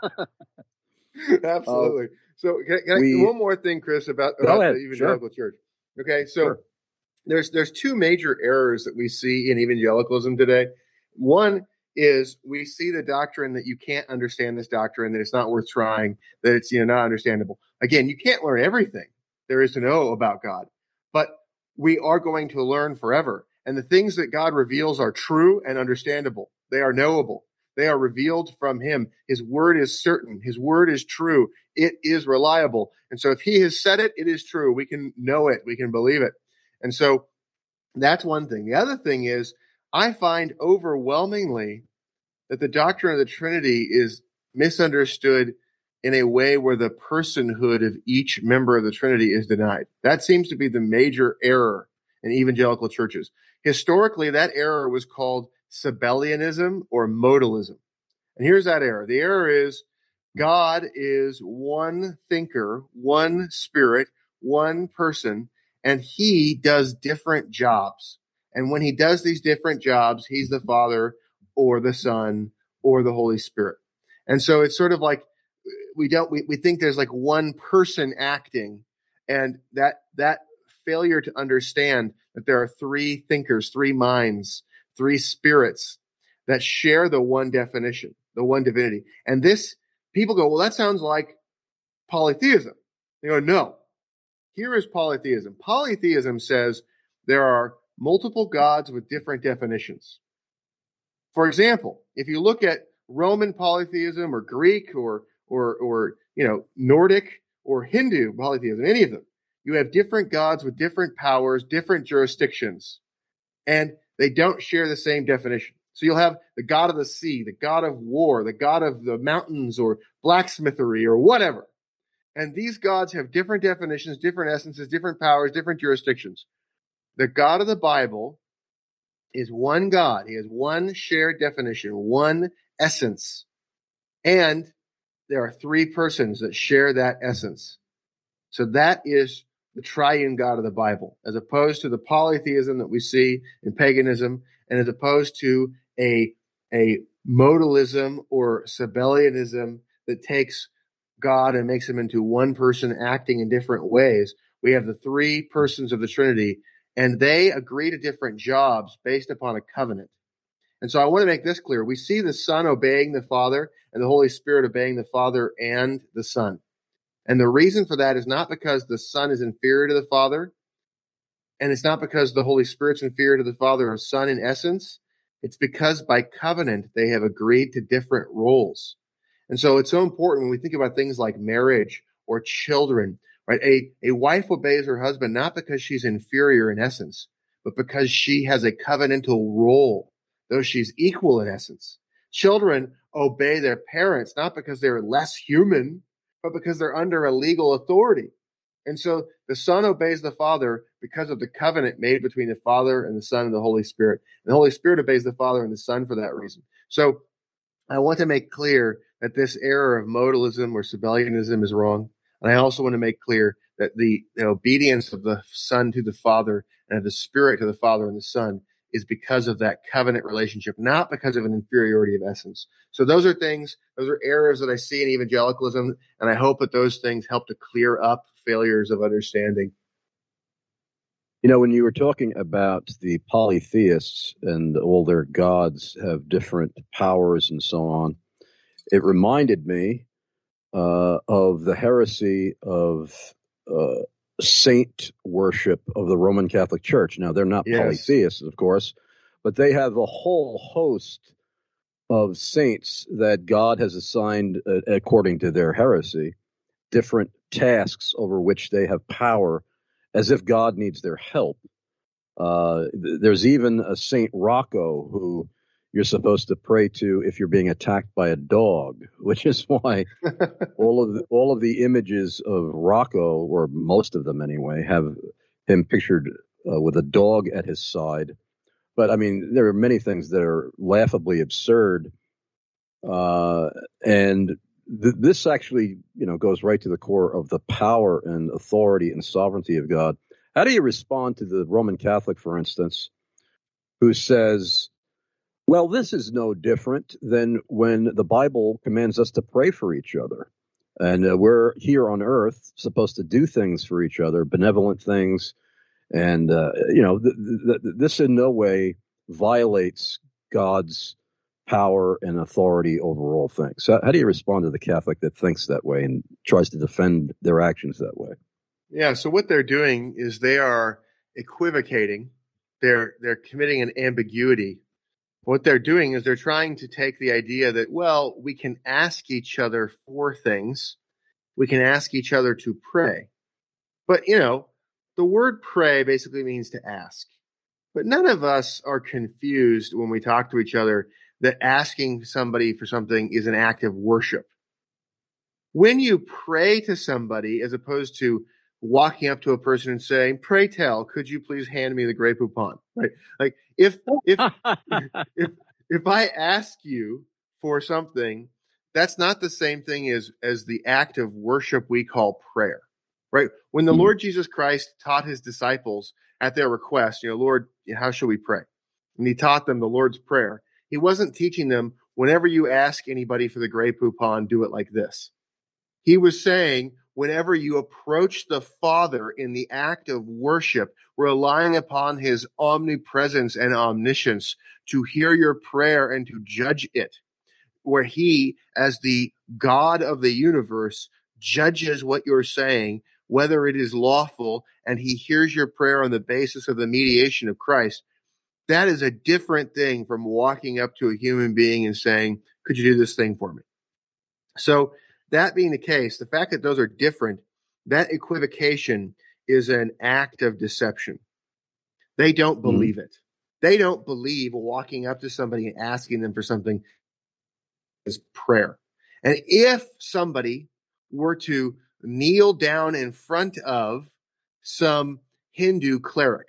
Absolutely. Uh, so can, can we, I, one more thing, Chris, about, about ahead. the evangelical Sure. church. Okay, so Sure. there's there's two major errors that we see in evangelicalism today. One is we see the doctrine that you can't understand this doctrine, that it's not worth trying, that it's, you know, not understandable. Again, you can't learn everything there is to know about God, but we are going to learn forever. And the things that God reveals are true and understandable. They are knowable. They are revealed from him. His word is certain. His word is true. It is reliable. And so if he has said it, it is true. We can know it. We can believe it. And so that's one thing. The other thing is, I find overwhelmingly that the doctrine of the Trinity is misunderstood in a way where the personhood of each member of the Trinity is denied. That seems to be the major error in evangelical churches. Historically, that error was called Sabellianism or modalism. And here's that error. The error is God is one thinker, one spirit, one person, and he does different jobs. And when he does these different jobs, he's the Father or the Son or the Holy Spirit. And so it's sort of like we don't we, we think there's like one person acting, and that that failure to understand that there are three thinkers, three minds, three spirits that share the one definition, the one divinity. And this, people go, well, that sounds like polytheism. They go, no. Here is polytheism. Polytheism says there are multiple gods with different definitions. For example, if you look at Roman polytheism or Greek or or or you know Nordic or Hindu polytheism, any of them, you have different gods with different powers, different jurisdictions, and they don't share the same definition. So you'll have the god of the sea, the god of war, the god of the mountains or blacksmithery or whatever. And these gods have different definitions, different essences, different powers, different jurisdictions. The God of the Bible is one God. He has one shared definition, one essence. And there are three persons that share that essence. So that is the triune God of the Bible, as opposed to the polytheism that we see in paganism, and as opposed to a, a modalism or Sabellianism that takes God and makes him into one person acting in different ways. We have the three persons of the Trinity, and they agree to different jobs based upon a covenant. And so I want to make this clear. We see the Son obeying the Father and the Holy Spirit obeying the Father and the Son. And the reason for that is not because the Son is inferior to the Father, and it's not because the Holy Spirit's inferior to the Father or Son in essence. It's because by covenant they have agreed to different roles. And so it's so important when we think about things like marriage or children, right? A, a wife obeys her husband not because she's inferior in essence, but because she has a covenantal role, though she's equal in essence. Children obey their parents not because they're less human, but because they're under a legal authority. And so the Son obeys the Father because of the covenant made between the Father and the Son and the Holy Spirit. And the Holy Spirit obeys the Father and the Son for that reason. So I want to make clear that this error of modalism or Sabellianism is wrong. And I also want to make clear that the, the obedience of the Son to the Father and of the Spirit to the Father and the Son is because of that covenant relationship, not because of an inferiority of essence. So those are things, those are errors that I see in evangelicalism, and I hope that those things help to clear up failures of understanding. You know, when you were talking about the polytheists and all their gods have different powers and so on, it reminded me uh, of the heresy of uh, saint worship of the Roman Catholic Church. Now, they're not Yes. polytheists, of course, but they have a whole host of saints that God has assigned, uh, according to their heresy, different tasks over which they have power, as if God needs their help. Uh, th- there's even a Saint Rocco who you're supposed to pray to if you're being attacked by a dog, which is why all of the, all of the images of Rocco, or most of them anyway, have him pictured uh, with a dog at his side. But I mean, there are many things that are laughably absurd, uh, and th- this actually, you know, goes right to the core of the power and authority and sovereignty of God. How do you respond to the Roman Catholic, for instance, who says, well, this is no different than when the Bible commands us to pray for each other. And uh, we're here on earth supposed to do things for each other, benevolent things. And, uh, you know, th- th- th- this in no way violates God's power and authority over all things. So how do you respond to the Catholic that thinks that way and tries to defend their actions that way? Yeah, so what they're doing is they are equivocating. They're they're committing an ambiguity What they're doing is they're trying to take the idea that, well, we can ask each other for things. We can ask each other to pray. But, you know, the word pray basically means to ask. But none of us are confused when we talk to each other that asking somebody for something is an act of worship. When you pray to somebody, as opposed to walking up to a person and saying, "Pray tell, could you please hand me the Grey Poupon?" Right? Like if if if if I ask you for something, that's not the same thing as as the act of worship we call prayer. Right? When the mm-hmm. Lord Jesus Christ taught his disciples at their request, you know, "Lord, how shall we pray?" And he taught them the Lord's Prayer. He wasn't teaching them, whenever you ask anybody for the Grey Poupon, do it like this. He was saying, whenever you approach the Father in the act of worship, relying upon his omnipresence and omniscience to hear your prayer and to judge it, where he, as the God of the universe, judges what you're saying, whether it is lawful, and he hears your prayer on the basis of the mediation of Christ, that is a different thing from walking up to a human being and saying, "Could you do this thing for me?" So that being the case, the fact that those are different, that equivocation is an act of deception. They don't believe mm-hmm. it. They don't believe walking up to somebody and asking them for something is prayer. And if somebody were to kneel down in front of some Hindu cleric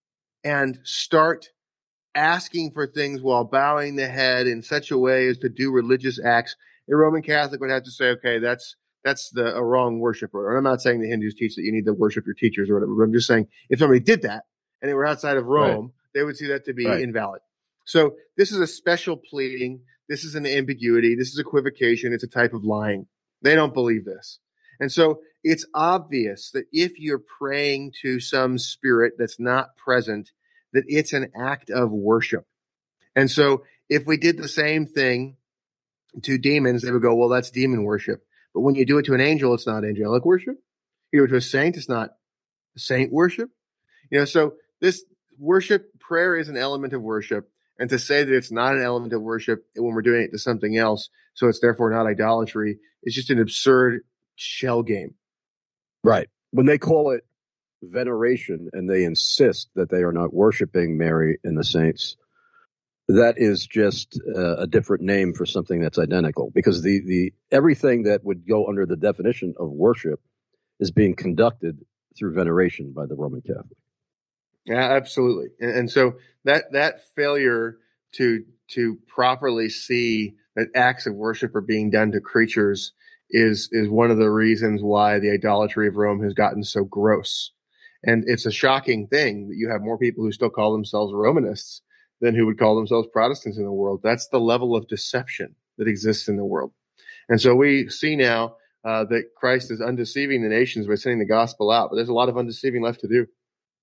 and start asking for things while bowing the head in such a way as to do religious acts, a Roman Catholic would have to say, okay, that's that's the a wrong worship. Or I'm not saying the Hindus teach that you need to worship your teachers or whatever, but I'm just saying if somebody did that and they were outside of Rome, right. they would see that to be right. invalid. So this is a special pleading. This is an ambiguity. This is equivocation. It's a type of lying. They don't believe this. And so it's obvious that if you're praying to some spirit that's not present, that it's an act of worship. And so if we did the same thing to demons, they would go, well, that's demon worship. But when you do it to an angel, it's not angelic worship. You do it to a saint, it's not saint worship. You know, so this worship, prayer is an element of worship. And to say that it's not an element of worship when we're doing it to something else, so it's therefore not idolatry, is just an absurd shell game. Right. When they call it veneration and they insist that they are not worshiping Mary and the saints, that is just uh, a different name for something that's identical, because the, the everything that would go under the definition of worship is being conducted through veneration by the Roman Catholic. Yeah, absolutely. And, and so that that failure to to properly see that acts of worship are being done to creatures is is one of the reasons why the idolatry of Rome has gotten so gross. And it's a shocking thing that you have more people who still call themselves Romanists than who would call themselves Protestants in the world. That's the level of deception that exists in the world. And so we see now uh, that Christ is undeceiving the nations by sending the gospel out, but there's a lot of undeceiving left to do.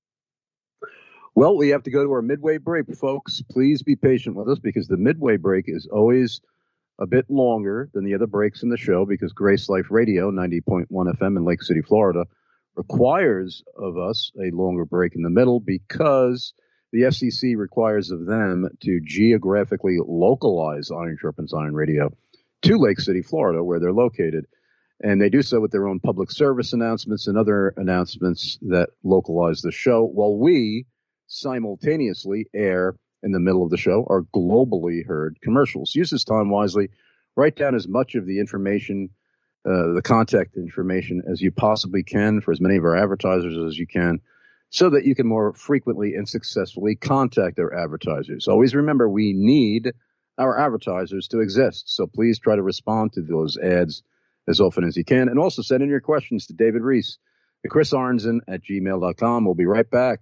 Well, we have to go to our midway break, folks. Please be patient with us, because the midway break is always a bit longer than the other breaks in the show, because Grace Life Radio, ninety point one F M in Lake City, Florida, requires of us a longer break in the middle, because the F C C requires of them to geographically localize Iron Sharpens Iron Radio to Lake City, Florida, where they're located. And they do so with their own public service announcements and other announcements that localize the show, while we simultaneously air in the middle of the show our globally heard commercials. Use this time wisely. Write down as much of the information, uh, the contact information as you possibly can for as many of our advertisers as you can, so that you can more frequently and successfully contact our advertisers. Always remember, we need our advertisers to exist. So please try to respond to those ads as often as you can. And also send in your questions to David Reese at Chris Arnzen at gmail dot com. We'll be right back.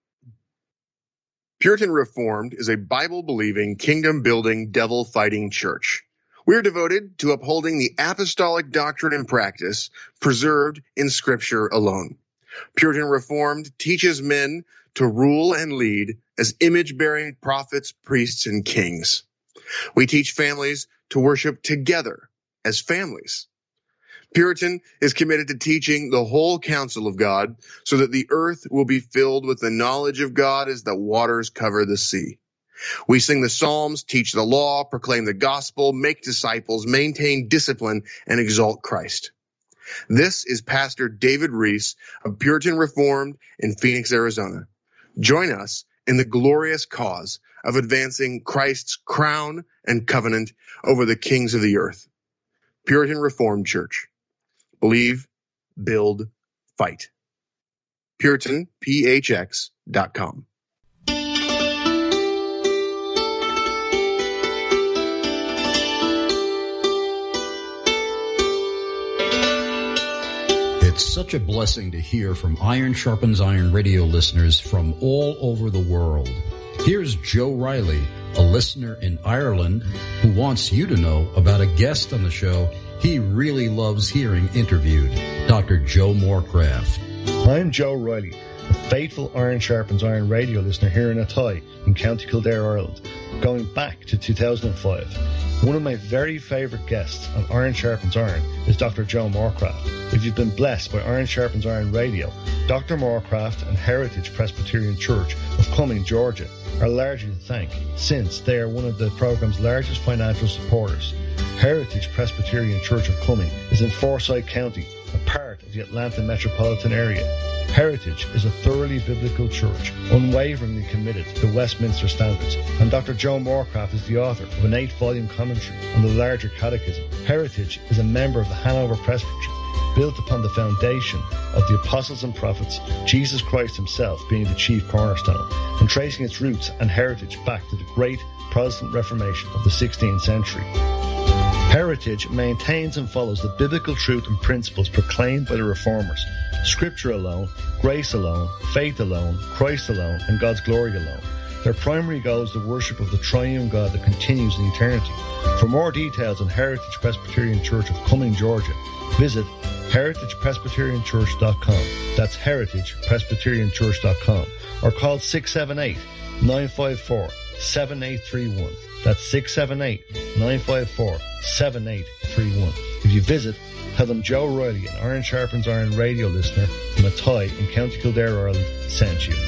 Puritan Reformed is a Bible-believing, kingdom-building, devil-fighting church. We're devoted to upholding the apostolic doctrine and practice preserved in Scripture alone. Puritan Reformed teaches men to rule and lead as image-bearing prophets, priests, and kings. We teach families to worship together as families. Puritan is committed to teaching the whole counsel of God so that the earth will be filled with the knowledge of God as the waters cover the sea. We sing the Psalms, teach the law, proclaim the gospel, make disciples, maintain discipline, and exalt Christ. This is Pastor David Reese of Puritan Reformed in Phoenix, Arizona. Join us in the glorious cause of advancing Christ's crown and covenant over the kings of the earth. Puritan Reformed Church. Believe, build, fight. Puritan P H X dot com. It's such a blessing to hear from Iron Sharpens Iron radio listeners from all over the world. Here's Joe Riley, a listener in Ireland who wants you to know about a guest on the show he really loves hearing interviewed, Doctor Joe Morecraft. I'm Joe Riley, a faithful Iron Sharpens Iron radio listener here in Athy in County Kildare, Ireland, going back to two thousand five. One of my very favourite guests on Iron Sharpens Iron is Doctor Joe Morecraft. If you've been blessed by Iron Sharpens Iron Radio, Doctor Morecraft and Heritage Presbyterian Church of Cumming, Georgia, are largely to thank, since they are one of the programme's largest financial supporters. Heritage Presbyterian Church of Cumming is in Forsyth County, a part of the Atlanta metropolitan area. Heritage is a thoroughly biblical church, unwaveringly committed to Westminster standards, and Doctor Joe Morecraft is the author of an eight-volume commentary on the larger catechism. Heritage is a member of the Hanover Presbytery, built upon the foundation of the apostles and prophets, Jesus Christ himself being the chief cornerstone, and tracing its roots and heritage back to the great Protestant Reformation of the sixteenth century. Heritage maintains and follows the biblical truth and principles proclaimed by the Reformers. Scripture alone, grace alone, faith alone, Christ alone, and God's glory alone. Their primary goal is the worship of the triune God that continues in eternity. For more details on Heritage Presbyterian Church of Cumming, Georgia, visit heritage presbyterian church dot com. That's heritage presbyterian church dot com. Or call six seven eight, nine five four, seven eight three one. That's six seven eight, nine five four, seven eight three one. If you visit, tell them Joe Riley, an Iron Sharpens Iron radio listener from Athy in County Kildare, Ireland, sent you.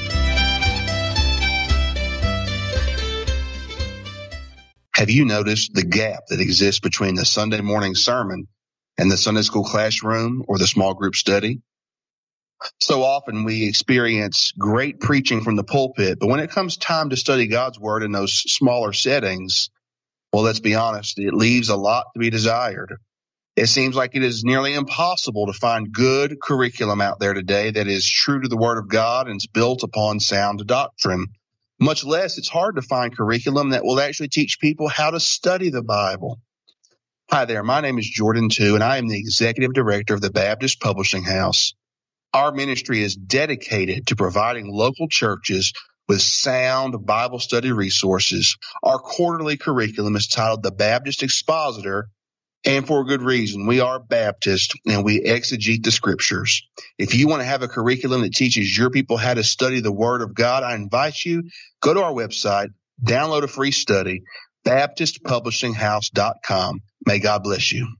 Have you noticed the gap that exists between the Sunday morning sermon and the Sunday school classroom or the small group study? So often we experience great preaching from the pulpit, but when it comes time to study God's Word in those smaller settings, well, let's be honest, it leaves a lot to be desired. It seems like it is nearly impossible to find good curriculum out there today that is true to the Word of God and is built upon sound doctrine. Much less, it's hard to find curriculum that will actually teach people how to study the Bible. Hi there, my name is Jordan Tu, and I am the Executive Director of the Baptist Publishing House. Our ministry is dedicated to providing local churches with sound Bible study resources. Our quarterly curriculum is titled The Baptist Expositor, and for a good reason. We are Baptist, and we exegete the Scriptures. If you want to have a curriculum that teaches your people how to study the Word of God, I invite you, go to our website, download a free study, baptist publishing house dot com. May God bless you.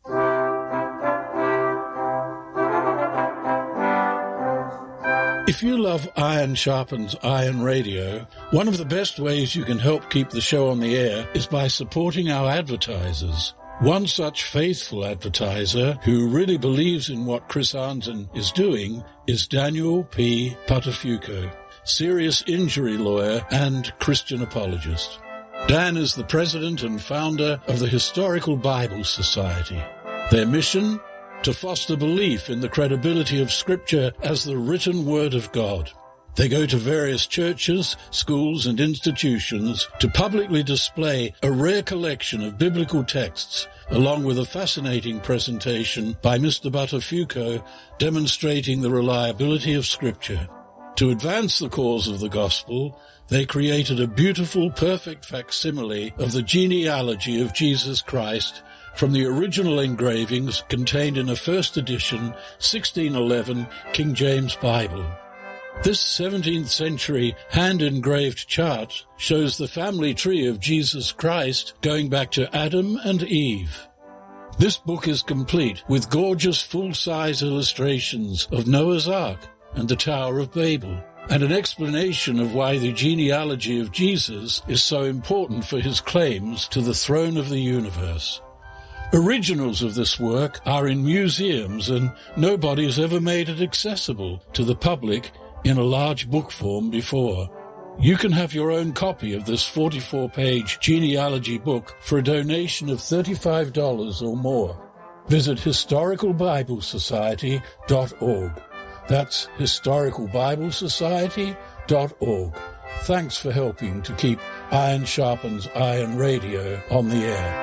If you love Iron Sharpens Iron Radio, one of the best ways you can help keep the show on the air is by supporting our advertisers. One such faithful advertiser who really believes in what Chris Arnzen is doing is Daniel P. Patafuco, serious injury lawyer and Christian apologist. Dan is the president and founder of the Historical Bible Society. Their mission? To foster belief in the credibility of Scripture as the written Word of God. They go to various churches, schools, and institutions to publicly display a rare collection of biblical texts, along with a fascinating presentation by Mister Buttafuoco demonstrating the reliability of Scripture. To advance the cause of the gospel, they created a beautiful, perfect facsimile of the genealogy of Jesus Christ from the original engravings contained in a first edition sixteen eleven King James Bible. This seventeenth century hand-engraved chart shows the family tree of Jesus Christ going back to Adam and Eve. This book is complete with gorgeous full-size illustrations of Noah's Ark and the Tower of Babel, and an explanation of why the genealogy of Jesus is so important for his claims to the throne of the universe. Originals of this work are in museums, and nobody has ever made it accessible to the public in a large book form before. You can have your own copy of this forty-four page genealogy book for a donation of thirty-five dollars or more. Visit historical bible society dot org. That's historical bible society dot org. Thanks for helping to keep Iron Sharpens Iron Radio on the air.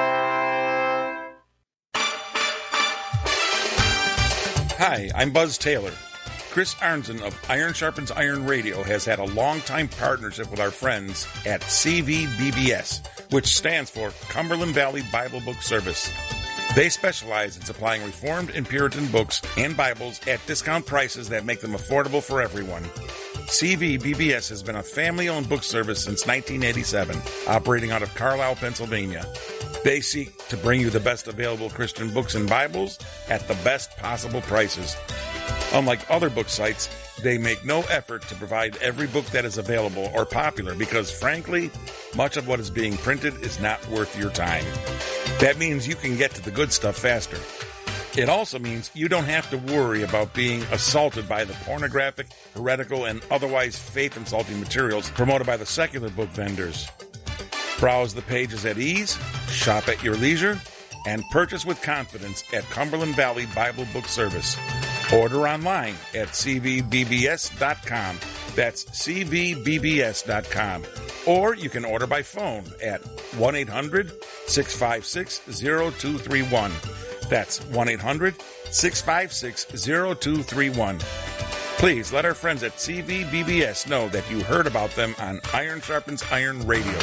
Hi, I'm Buzz Taylor. Chris Arnzen of Iron Sharpens Iron Radio has had a long-time partnership with our friends at C V B B S, which stands for Cumberland Valley Bible Book Service. They specialize in supplying Reformed and Puritan books and Bibles at discount prices that make them affordable for everyone. C V B B S has been a family-owned book service since nineteen eighty-seven, operating out of Carlisle, Pennsylvania. They seek to bring you the best available Christian books and Bibles at the best possible prices. Unlike other book sites, they make no effort to provide every book that is available or popular because, frankly, much of what is being printed is not worth your time. That means you can get to the good stuff faster. It also means you don't have to worry about being assaulted by the pornographic, heretical, and otherwise faith-insulting materials promoted by the secular book vendors. Browse the pages at ease, shop at your leisure, and purchase with confidence at Cumberland Valley Bible Book Service. Order online at c v b b s dot com. That's c v b b s dot com. Or you can order by phone at one eight hundred six five six zero two three one. That's one eight hundred six five six zero two three one. Please let our friends at C V B B S know that you heard about them on Iron Sharpens Iron Radio.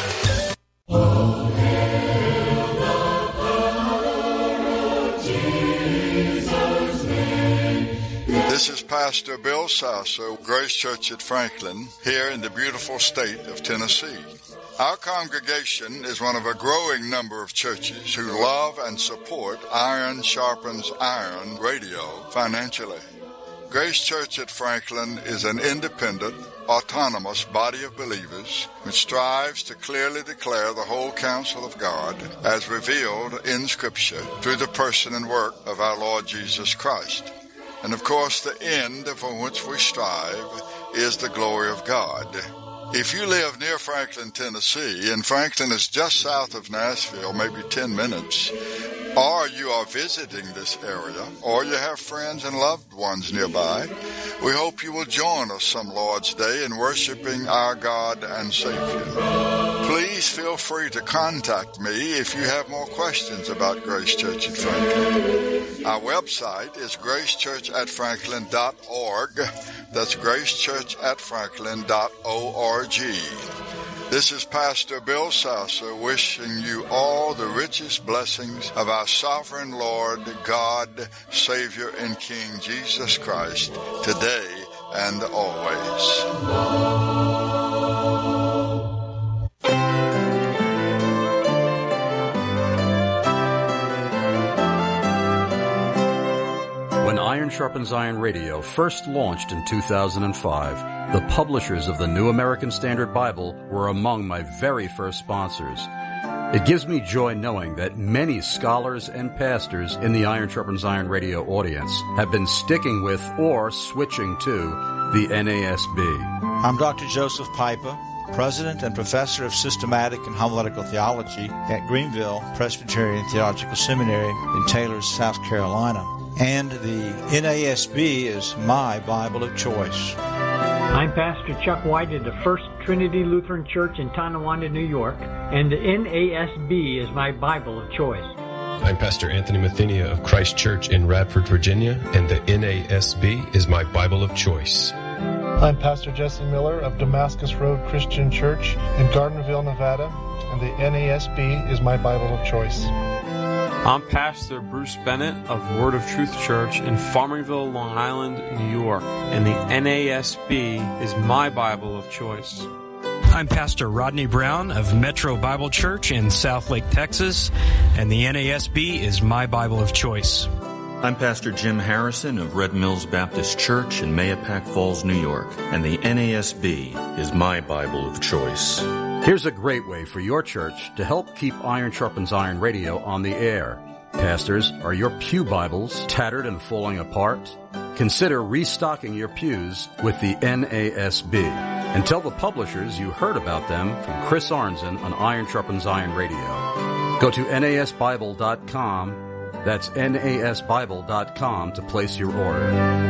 This is Pastor Bill Sasso, Grace Church at Franklin, here in the beautiful state of Tennessee. Our congregation is one of a growing number of churches who love and support Iron Sharpens Iron Radio financially. Grace Church at Franklin is an independent, autonomous body of believers which strives to clearly declare the whole counsel of God as revealed in Scripture through the person and work of our Lord Jesus Christ. And of course, the end for which we strive is the glory of God. If you live near Franklin, Tennessee, and Franklin is just south of Nashville, maybe ten minutes, or you are visiting this area, or you have friends and loved ones nearby, we hope you will join us some Lord's Day in worshiping our God and Savior. Please feel free to contact me if you have more questions about Grace Church at Franklin. Our website is grace church at franklin dot org. That's grace church at franklin dot org. This is Pastor Bill Sasso wishing you all the richest blessings of our sovereign Lord, God, Savior, and King Jesus Christ, today and always. When Iron Sharpens Iron Radio first launched in two thousand five, the publishers of the New American Standard Bible were among my very first sponsors. It gives me joy knowing that many scholars and pastors in the Iron Sharpens Iron Radio audience have been sticking with or switching to the N A S B. I'm Doctor Joseph Piper, President and Professor of Systematic and Homiletical Theology at Greenville Presbyterian Theological Seminary in Taylor, South Carolina. And the N A S B is my Bible of choice. I'm Pastor Chuck White at the First Trinity Lutheran Church in Tonawanda, New York, and the N A S B is my Bible of choice. I'm Pastor Anthony Mathenia of Christ Church in Radford, Virginia, and the N A S B is my Bible of choice. I'm Pastor Jesse Miller of Damascus Road Christian Church in Gardnerville, Nevada, and the N A S B is my Bible of choice. I'm Pastor Bruce Bennett of Word of Truth Church in Farmingville, Long Island, New York, and the N A S B is my Bible of choice. I'm Pastor Rodney Brown of Metro Bible Church in Southlake, Texas, and the N A S B is my Bible of choice. I'm Pastor Jim Harrison of Red Mills Baptist Church in Mahopac Falls, New York, and the N A S B is my Bible of choice. Here's a great way for your church to help keep Iron Sharpens Iron Radio on the air. Pastors, are your pew Bibles tattered and falling apart? Consider restocking your pews with the N A S B. And tell the publishers you heard about them from Chris Arnzen on Iron Sharpens Iron Radio. Go to N A S Bible dot com. That's N A S Bible dot com to place your order.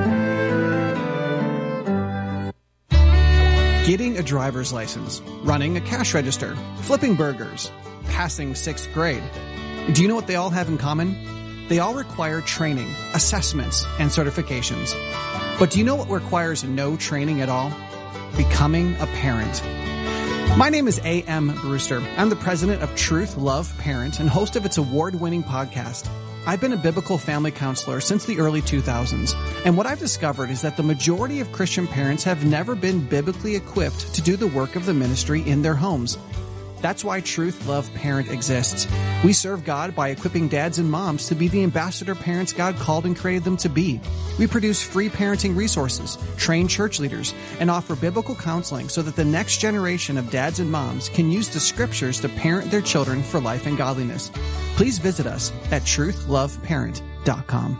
Getting a driver's license, running a cash register, flipping burgers, passing sixth grade. Do you know what they all have in common? They all require training, assessments, and certifications. But do you know what requires no training at all? Becoming a parent. My name is A M Brewster. I'm the president of Truth, Love, Parent, and host of its award-winning podcast. I've been a biblical family counselor since the early two thousands, and what I've discovered is that the majority of Christian parents have never been biblically equipped to do the work of the ministry in their homes. That's why Truth, Love, Parent exists. We serve God by equipping dads and moms to be the ambassador parents God called and created them to be. We produce free parenting resources, train church leaders, and offer biblical counseling so that the next generation of dads and moms can use the scriptures to parent their children for life and godliness. Please visit us at truth love parent dot com.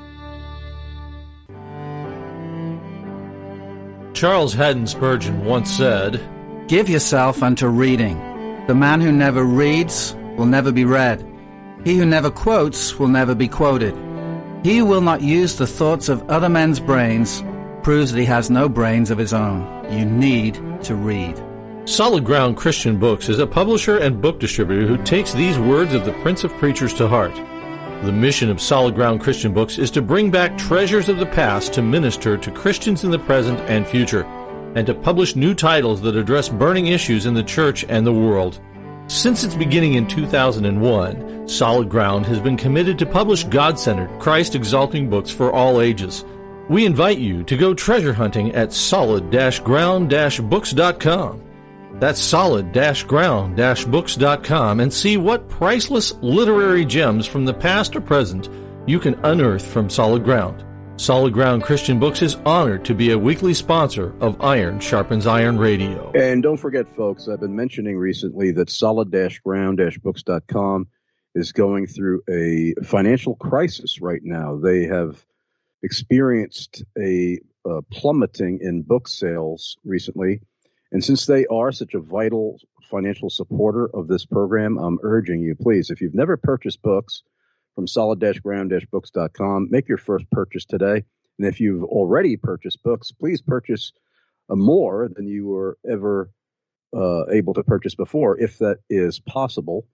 Charles Haddon Spurgeon once said, "Give yourself unto reading. The man who never reads will never be read. He who never quotes will never be quoted. He who will not use the thoughts of other men's brains proves that he has no brains of his own. You need to read." Solid Ground Christian Books is a publisher and book distributor who takes these words of the Prince of Preachers to heart. The mission of Solid Ground Christian Books is to bring back treasures of the past to minister to Christians in the present and future, and to publish new titles that address burning issues in the church and the world. Since its beginning in two thousand one, Solid Ground has been committed to publish God-centered, Christ-exalting books for all ages. We invite you to go treasure hunting at solid ground books dot com. That's solid ground books dot com and see what priceless literary gems from the past or present you can unearth from Solid Ground. Solid Ground Christian Books is honored to be a weekly sponsor of Iron Sharpens Iron Radio. And don't forget, folks, I've been mentioning recently that solid ground books dot com is going through a financial crisis right now. They have experienced a uh, plummeting in book sales recently. And since they are such a vital financial supporter of this program, I'm urging you, please, if you've never purchased books from solid ground books dot com, make your first purchase today. And if you've already purchased books, please purchase uh, more than you were ever uh, able to purchase before, if that is possible.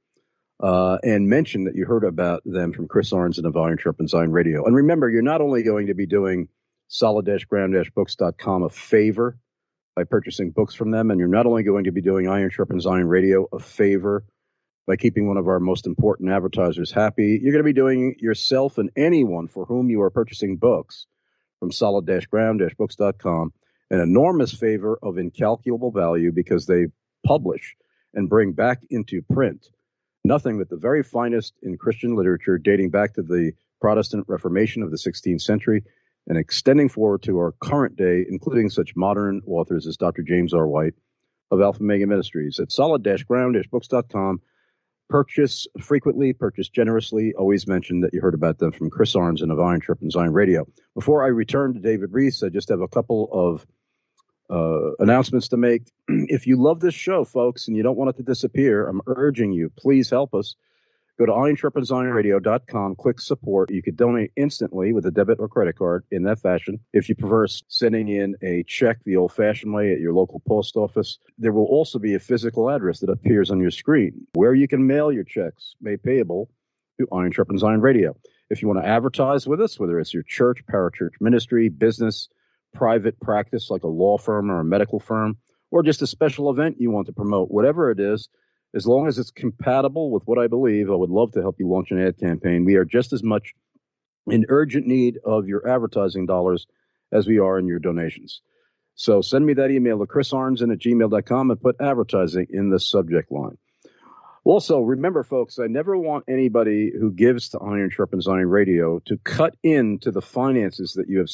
Uh, and mention that you heard about them from Chris Arnzen of Iron Sharpens Iron Radio. And remember, you're not only going to be doing solid ground books dot com a favor by purchasing books from them, and you're not only going to be doing Iron Sharpens Iron Radio a favor by keeping one of our most important advertisers happy, you're going to be doing yourself and anyone for whom you are purchasing books from solid ground books dot com an enormous favor of incalculable value, because they publish and bring back into print nothing but the very finest in Christian literature dating back to the Protestant Reformation of the sixteenth century and extending forward to our current day, including such modern authors as Doctor James R. White of Alpha Mega Ministries. At solid ground books dot com, purchase frequently, purchase generously. Always mention that you heard about them from Chris Arnzen of Iron Sharpens Iron Radio. Before I return to David Reese, I just have a couple of uh, announcements to make. If you love this show, folks, and you don't want it to disappear, I'm urging you, please help us. Go to iron sharpens iron radio dot com, click support. You could donate instantly with a debit or credit card in that fashion. If you prefer sending in a check the old-fashioned way at your local post office, there will also be a physical address that appears on your screen where you can mail your checks made payable to Iron Sharpens Iron Radio. If you want to advertise with us, whether it's your church, parachurch ministry, business, private practice like a law firm or a medical firm, or just a special event you want to promote, whatever it is, as long as it's compatible with what I believe, I would love to help you launch an ad campaign. We are just as much in urgent need of your advertising dollars as we are in your donations. So send me that email to chris arnzen at gmail dot com and put advertising in the subject line. Also, remember, folks, I never want anybody who gives to Iron Sharpens Iron Radio to cut into the finances that you have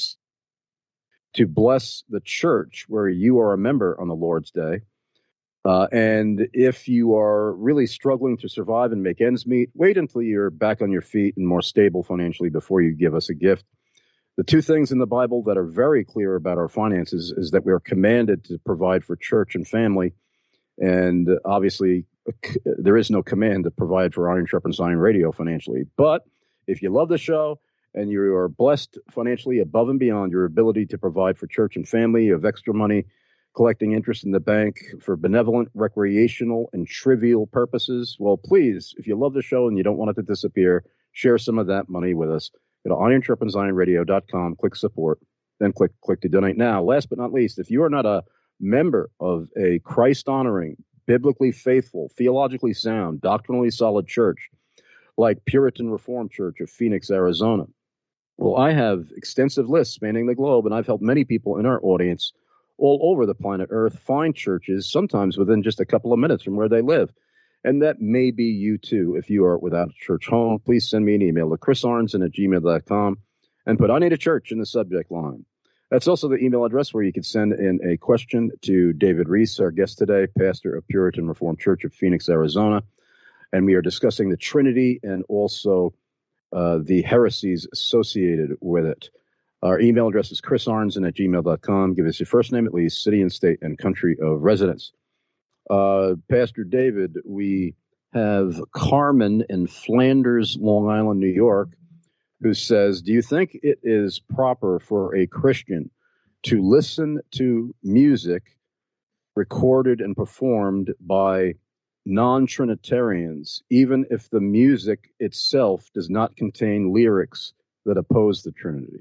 to bless the church where you are a member on the Lord's Day. Uh, and if you are really struggling to survive and make ends meet, wait until you're back on your feet and more stable financially before you give us a gift. The two things in the Bible that are very clear about our finances is that we are commanded to provide for church and family. And obviously, there is no command to provide for Iron Sharpens Iron Radio financially. But if you love the show and you are blessed financially above and beyond your ability to provide for church and family, you have extra money collecting interest in the bank for benevolent, recreational, and trivial purposes, well, please, if you love the show and you don't want it to disappear, share some of that money with us. Go to iron sharpens iron radio dot com, click support, then click click to donate now. Last but not least, if you are not a member of a Christ-honoring, biblically faithful, theologically sound, doctrinally solid church like Puritan Reformed Church of Phoenix, Arizona, well, I have extensive lists spanning the globe, and I've helped many people in our audience all over the planet Earth find churches, sometimes within just a couple of minutes from where they live. And that may be you too. If you are without a church home, please send me an email to chris arnzen at gmail dot com and put I need a church in the subject line. That's also the email address where you can send in a question to David Reese, our guest today, pastor of Puritan Reformed Church of Phoenix, Arizona. And we are discussing the Trinity and also uh, the heresies associated with it. Our email address is chris arnzen at gmail dot com. Give us your first name, at least, city and state and country of residence. Uh, Pastor David, we have Carmen in Flanders, Long Island, New York, who says, do you think it is proper for a Christian to listen to music recorded and performed by non-Trinitarians, even if the music itself does not contain lyrics that oppose the Trinity?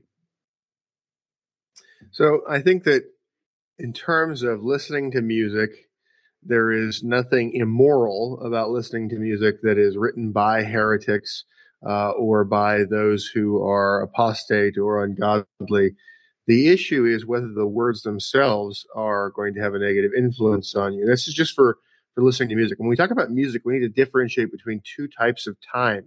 So I think that in terms of listening to music, there is nothing immoral about listening to music that is written by heretics uh, or by those who are apostate or ungodly. The issue is whether the words themselves are going to have a negative influence on you. This is just for, for listening to music. When we talk about music, we need to differentiate between two types of time.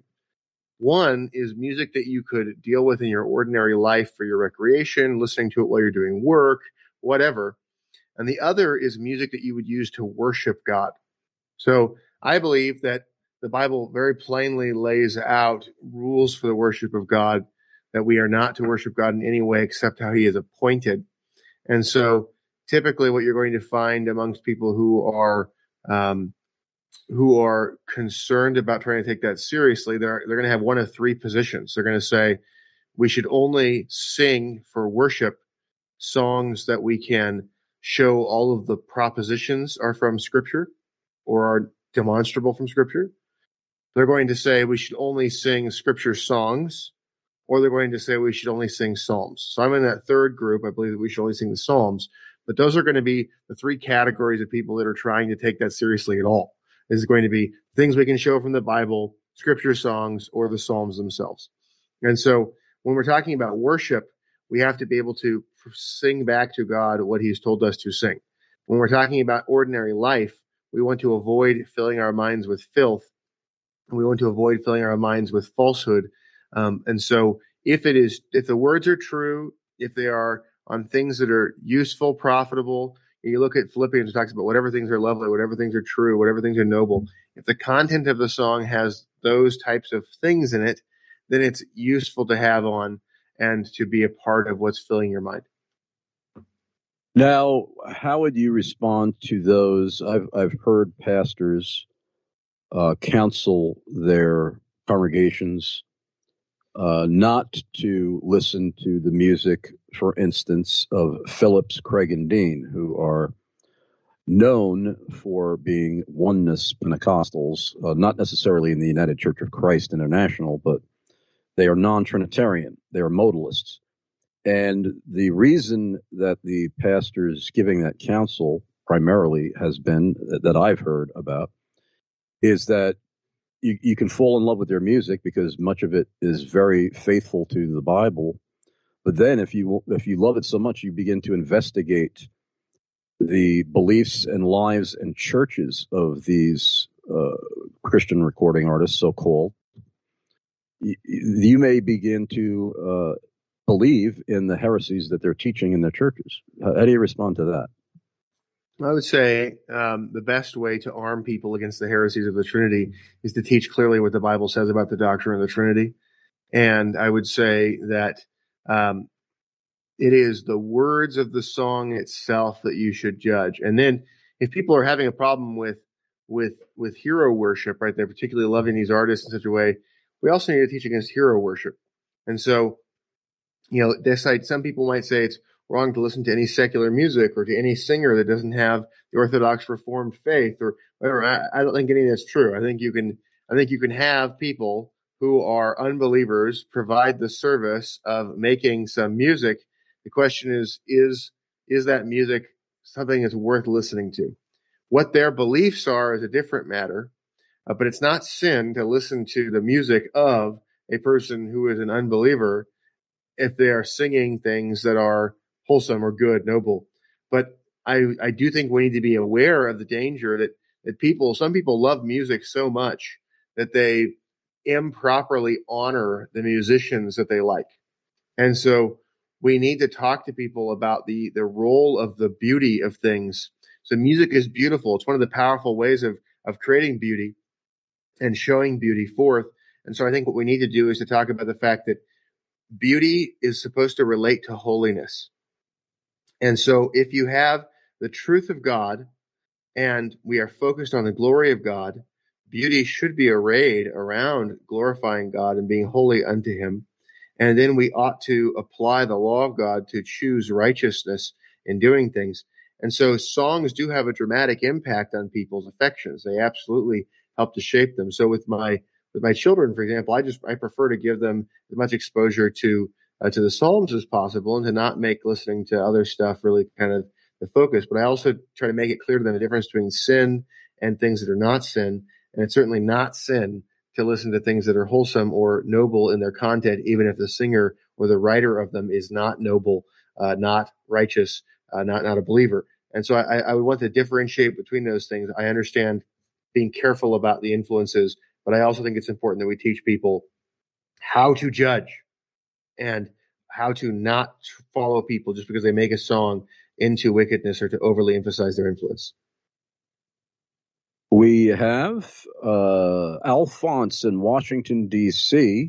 One is music that you could deal with in your ordinary life for your recreation, listening to it while you're doing work, whatever. And the other is music that you would use to worship God. So I believe that the Bible very plainly lays out rules for the worship of God, that we are not to worship God in any way except how he is appointed. And so typically what you're going to find amongst people who are um, who are concerned about trying to take that seriously, they're they're going to have one of three positions. They're going to say we should only sing for worship songs that we can show all of the propositions are from Scripture or are demonstrable from Scripture. They're going to say we should only sing Scripture songs, or they're going to say we should only sing Psalms. So I'm in that third group. I believe that we should only sing the Psalms. But those are going to be the three categories of people that are trying to take that seriously at all. This is going to be things we can show from the Bible, Scripture songs, or the Psalms themselves. And so when we're talking about worship, we have to be able to sing back to God what he's told us to sing. When we're talking about ordinary life, we want to avoid filling our minds with filth. We want to avoid filling our minds with falsehood. Um, and so if it is, if the words are true, if they are on things that are useful, profitable, you look at Philippians, it talks about whatever things are lovely, whatever things are true, whatever things are noble. If the content of the song has those types of things in it, then it's useful to have on and to be a part of what's filling your mind. Now, how would you respond to those? I've I've heard pastors uh, counsel their congregations uh, not to listen to the music, for instance, of Phillips, Craig, and Dean, who are known for being oneness Pentecostals, uh, not necessarily in the United Church of Christ International, but they are non-Trinitarian. They are modalists. And the reason that the pastors giving that counsel primarily has been, that I've heard about, is that you, you can fall in love with their music because much of it is very faithful to the Bible. But then if you if you love it so much, you begin to investigate the beliefs and lives and churches of these uh, Christian recording artists, so-called, you, you may begin to uh, believe in the heresies that they're teaching in their churches. How, how do you respond to that? I would say um, the best way to arm people against the heresies of the Trinity is to teach clearly what the Bible says about the doctrine of the Trinity. And I would say that um, it is the words of the song itself that you should judge. And then if people are having a problem with with with hero worship, right, they're particularly loving these artists in such a way, we also need to teach against hero worship. And so, you know, this, some people might say it's wrong to listen to any secular music or to any singer that doesn't have the Orthodox Reformed faith or whatever. I, I don't think any of that's true. I think you can, I think you can have people who are unbelievers provide the service of making some music. The question is, is, is that music something that's worth listening to? What their beliefs are is a different matter, uh, but it's not sin to listen to the music of a person who is an unbeliever if they are singing things that are wholesome or good, noble. But I, I do think we need to be aware of the danger that, that people, some people love music so much that they improperly honor the musicians that they like. And so we need to talk to people about the, the role of the beauty of things. So music is beautiful. It's one of the powerful ways of, of creating beauty and showing beauty forth. And so I think what we need to do is to talk about the fact that beauty is supposed to relate to holiness. And so if you have the truth of God and we are focused on the glory of God, beauty should be arrayed around glorifying God and being holy unto him. And then we ought to apply the law of God to choose righteousness in doing things. And so songs do have a dramatic impact on people's affections. They absolutely help to shape them. So with my with my children, for example, I just I prefer to give them as much exposure to uh, to the Psalms as possible and to not make listening to other stuff really kind of the focus. But I also try to make it clear to them the difference between sin and things that are not sin. And it's certainly not sin to listen to things that are wholesome or noble in their content, even if the singer or the writer of them is not noble, uh, not righteous, uh, not not a believer. And so I, I would want to differentiate between those things. I understand being careful about the influences, but I also think it's important that we teach people how to judge and how to not follow people just because they make a song into wickedness or to overly emphasize their influence. We have uh, Alphonse in Washington, D C,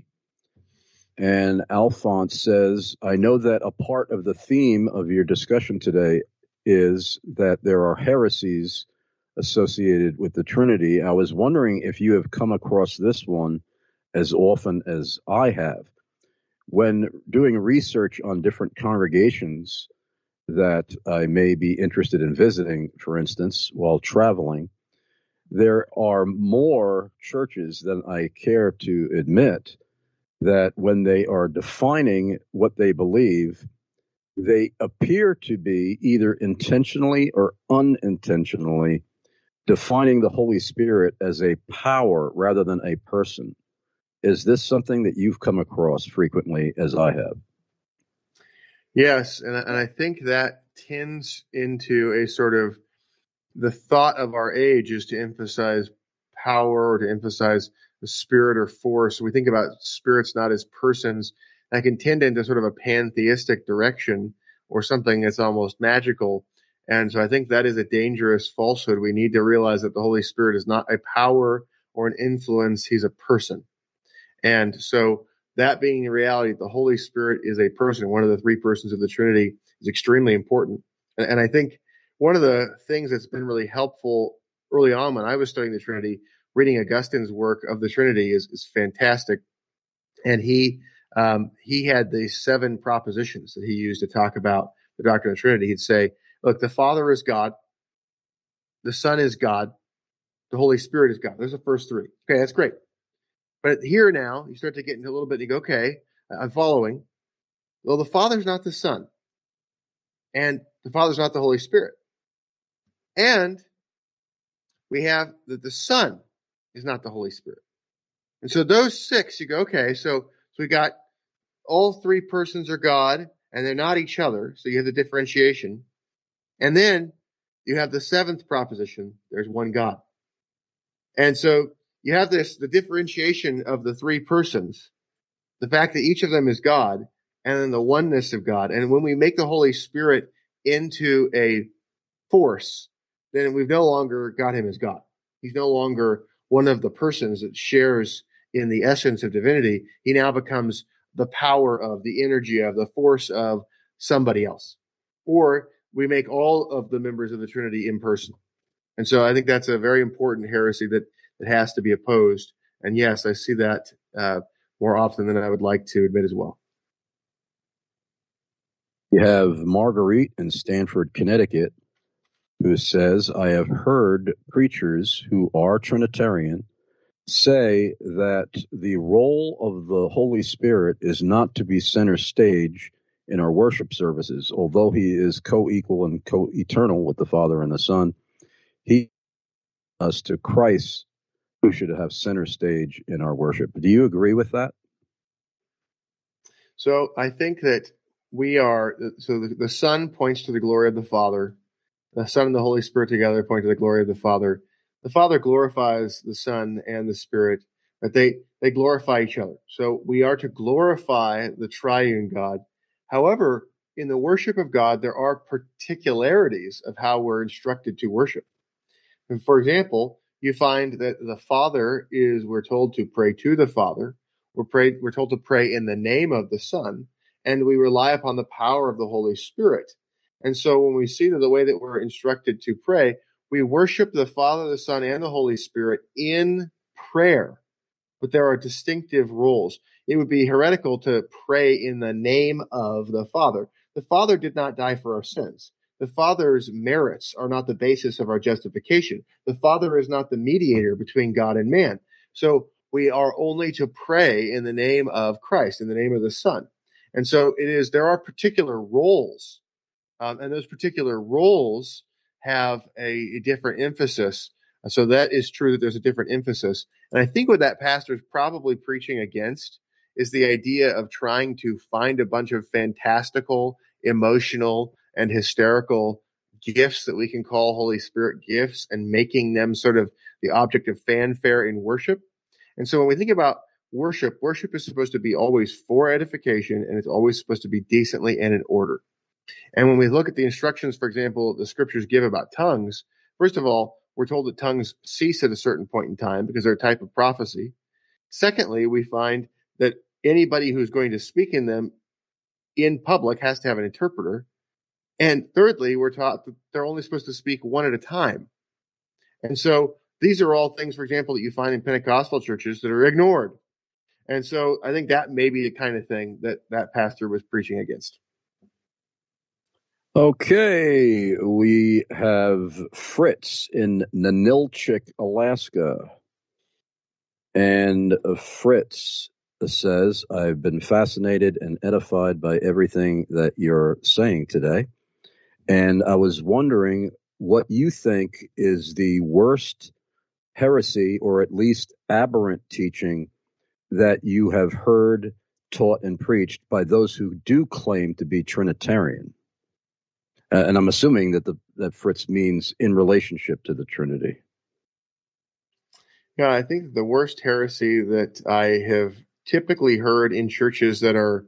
and Alphonse says, I know that a part of the theme of your discussion today is that there are heresies associated with the Trinity. I was wondering if you have come across this one as often as I have. When doing research on different congregations that I may be interested in visiting, for instance, while traveling, there are more churches than I care to admit that when they are defining what they believe, they appear to be either intentionally or unintentionally defining the Holy Spirit as a power rather than a person. Is this something that you've come across frequently, as I have? Yes, and, and I think that tends into a sort of the thought of our age is to emphasize power or to emphasize the spirit or force. We think about spirits not as persons. That can tend into sort of a pantheistic direction or something that's almost magical. And so I think that is a dangerous falsehood. We need to realize that the Holy Spirit is not a power or an influence. He's a person. And so that being the reality, the Holy Spirit is a person. One of the three persons of the Trinity is extremely important. And, and I think one of the things that's been really helpful early on when I was studying the Trinity, reading Augustine's work of the Trinity is, is fantastic. And he um, he had these seven propositions that he used to talk about the doctrine of the Trinity. He'd say, look, the Father is God, the Son is God, the Holy Spirit is God. There's the first three. Okay, that's great. But here now, you start to get into a little bit, and you go, okay, I'm following. Well, the Father's not the Son, and the Father's not the Holy Spirit. And we have that the Son is not the Holy Spirit. And so those six, you go, okay, so, so we got all three persons are God, and they're not each other, so you have the differentiation. And then you have the seventh proposition, there's one God. And so you have this, the differentiation of the three persons, the fact that each of them is God, and then the oneness of God. And when we make the Holy Spirit into a force, then we've no longer got him as God. He's no longer one of the persons that shares in the essence of divinity. He now becomes the power of, the energy of, the force of somebody else. Or we make all of the members of the Trinity impersonal. And so I think that's a very important heresy that, that has to be opposed. And yes, I see that uh, more often than I would like to admit as well. You have Marguerite in Stamford, Connecticut, who says, I have heard preachers who are Trinitarian say that the role of the Holy Spirit is not to be center stage in our worship services. Although he is co-equal and co-eternal with the Father and the Son, he us to Christ, who should have center stage in our worship. Do you agree with that? So I think that we are, so the, the Son points to the glory of the Father. The Son and the Holy Spirit together point to the glory of the Father. The Father glorifies the Son and the Spirit, but they, they glorify each other. So we are to glorify the triune God. However, in the worship of God, there are particularities of how we're instructed to worship. And for example, you find that the Father is, we're told to pray to the Father. We're, pray, we're told to pray in the name of the Son, and we rely upon the power of the Holy Spirit. And so when we see that the way that we're instructed to pray, we worship the Father, the Son, and the Holy Spirit in prayer. But there are distinctive roles. It would be heretical to pray in the name of the Father. The Father did not die for our sins. The Father's merits are not the basis of our justification. The Father is not the mediator between God and man. So we are only to pray in the name of Christ, in the name of the Son. And so it is, there are particular roles, um, and those particular roles have a, a different emphasis. So that is true that there's a different emphasis. And I think what that pastor is probably preaching against is the idea of trying to find a bunch of fantastical, emotional, and hysterical gifts that we can call Holy Spirit gifts and making them sort of the object of fanfare in worship. And so when we think about worship, worship is supposed to be always for edification, and it's always supposed to be decently and in order. And when we look at the instructions, for example, the scriptures give about tongues, first of all, we're told that tongues cease at a certain point in time because they're a type of prophecy. Secondly, we find that anybody who's going to speak in them in public has to have an interpreter. And thirdly, we're taught that they're only supposed to speak one at a time. And so these are all things, for example, that you find in Pentecostal churches that are ignored. And so I think that may be the kind of thing that that pastor was preaching against. Okay, we have Fritz in Nanilchik, Alaska. And Fritz says, I've been fascinated and edified by everything that you're saying today. And I was wondering what you think is the worst heresy, or at least aberrant teaching, that you have heard, taught, and preached by those who do claim to be Trinitarian. Uh, and I'm assuming that the that Fritz means in relationship to the Trinity. Yeah, I think the worst heresy that I have typically heard in churches that are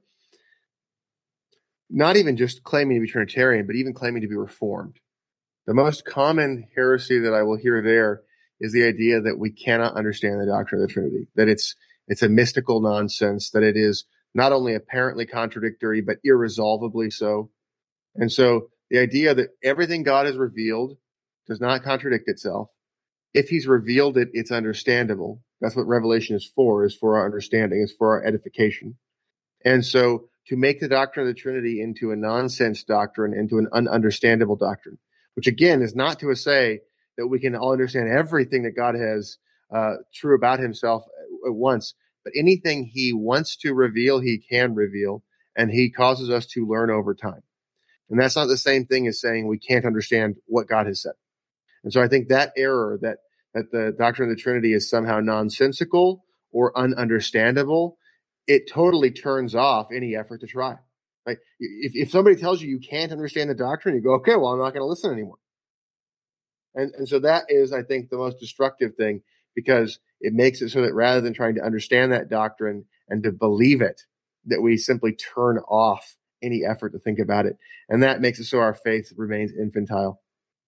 not even just claiming to be Trinitarian, but even claiming to be Reformed. The most common heresy that I will hear there is the idea that we cannot understand the doctrine of the Trinity, that it's it's a mystical nonsense, that it is not only apparently contradictory, but irresolvably so. And so the idea that everything God has revealed does not contradict itself. If he's revealed it, it's understandable. That's what Revelation is for, is for our understanding, is for our edification. And so to make the doctrine of the Trinity into a nonsense doctrine, into an ununderstandable doctrine, which again is not to say that we can all understand everything that God has uh, true about himself at once, but anything he wants to reveal, he can reveal, and he causes us to learn over time. And that's not the same thing as saying we can't understand what God has said. And so I think that error, that that the doctrine of the Trinity is somehow nonsensical or ununderstandable, it totally turns off any effort to try. Like if, if somebody tells you you can't understand the doctrine, you go, okay, well, I'm not going to listen anymore. And, and so that is, I think, the most destructive thing, because it makes it so that rather than trying to understand that doctrine and to believe it, that we simply turn off any effort to think about it. And that makes it so our faith remains infantile.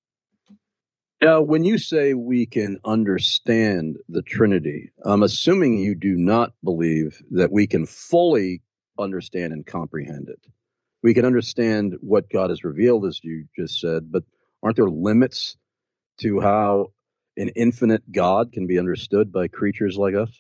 Now, when you say we can understand the Trinity, I'm assuming you do not believe that we can fully understand and comprehend it. We can understand what God has revealed, as you just said, but aren't there limits to how an infinite God can be understood by creatures like us?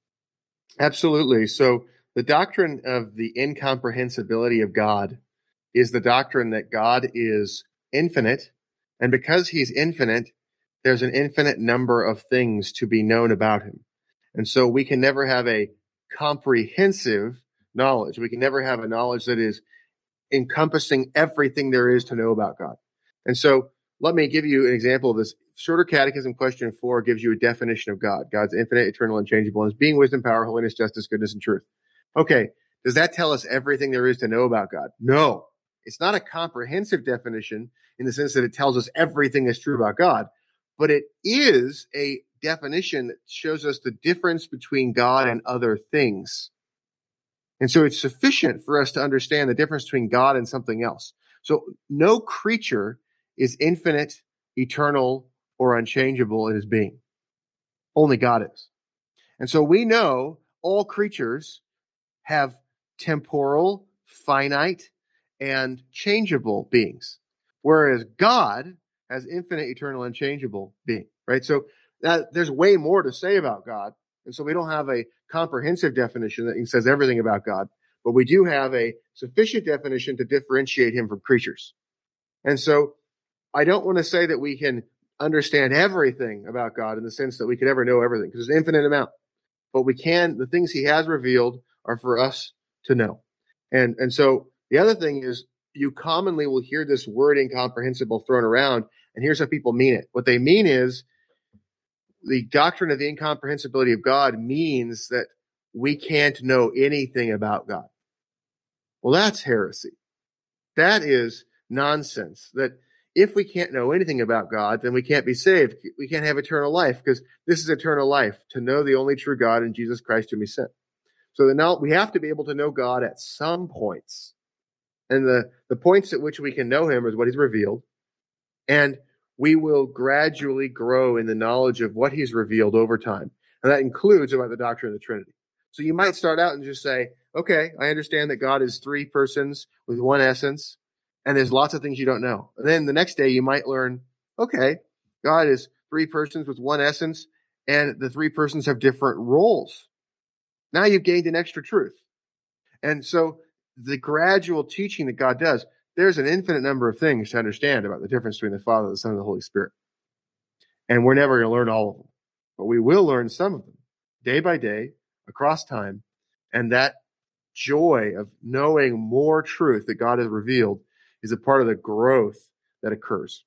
Absolutely. So the doctrine of the incomprehensibility of God is the doctrine that God is infinite, and because he's infinite, there's an infinite number of things to be known about him. And so we can never have a comprehensive knowledge. We can never have a knowledge that is encompassing everything there is to know about God. And so let me give you an example of this. Shorter Catechism question four gives you a definition of God. God's infinite, eternal, unchangeable, and his being, wisdom, power, holiness, justice, goodness, and truth. Okay, does that tell us everything there is to know about God? No. It's not a comprehensive definition in the sense that it tells us everything that's true about God, but it is a definition that shows us the difference between God and other things. And so it's sufficient for us to understand the difference between God and something else. So no creature is infinite, eternal, or unchangeable in his being. Only God is. And so we know all creatures have temporal, finite, and changeable beings, whereas God has infinite, eternal, unchangeable being, right? So that, there's way more to say about God. And so we don't have a comprehensive definition that says everything about God, but we do have a sufficient definition to differentiate him from creatures. And so I don't want to say that we can understand everything about God in the sense that we could ever know everything, because there's an infinite amount. But we can, the things he has revealed are for us to know. And, and so the other thing is, you commonly will hear this word incomprehensible thrown around, and here's how people mean it. What they mean is the doctrine of the incomprehensibility of God means that we can't know anything about God. Well, that's heresy. That is nonsense. That if we can't know anything about God, then we can't be saved. We can't have eternal life, because this is eternal life, to know the only true God and Jesus Christ whom he sent. So then now we have to be able to know God at some points. And the, the points at which we can know him is what he's revealed. And we will gradually grow in the knowledge of what he's revealed over time. And that includes about the doctrine of the Trinity. So you might start out and just say, okay, I understand that God is three persons with one essence, and there's lots of things you don't know. And then the next day you might learn, okay, God is three persons with one essence, and the three persons have different roles. Now you've gained an extra truth. And so the gradual teaching that God does, there's an infinite number of things to understand about the difference between the Father, the Son, and the Holy Spirit. And we're never going to learn all of them. But we will learn some of them, day by day, across time. And that joy of knowing more truth that God has revealed is a part of the growth that occurs.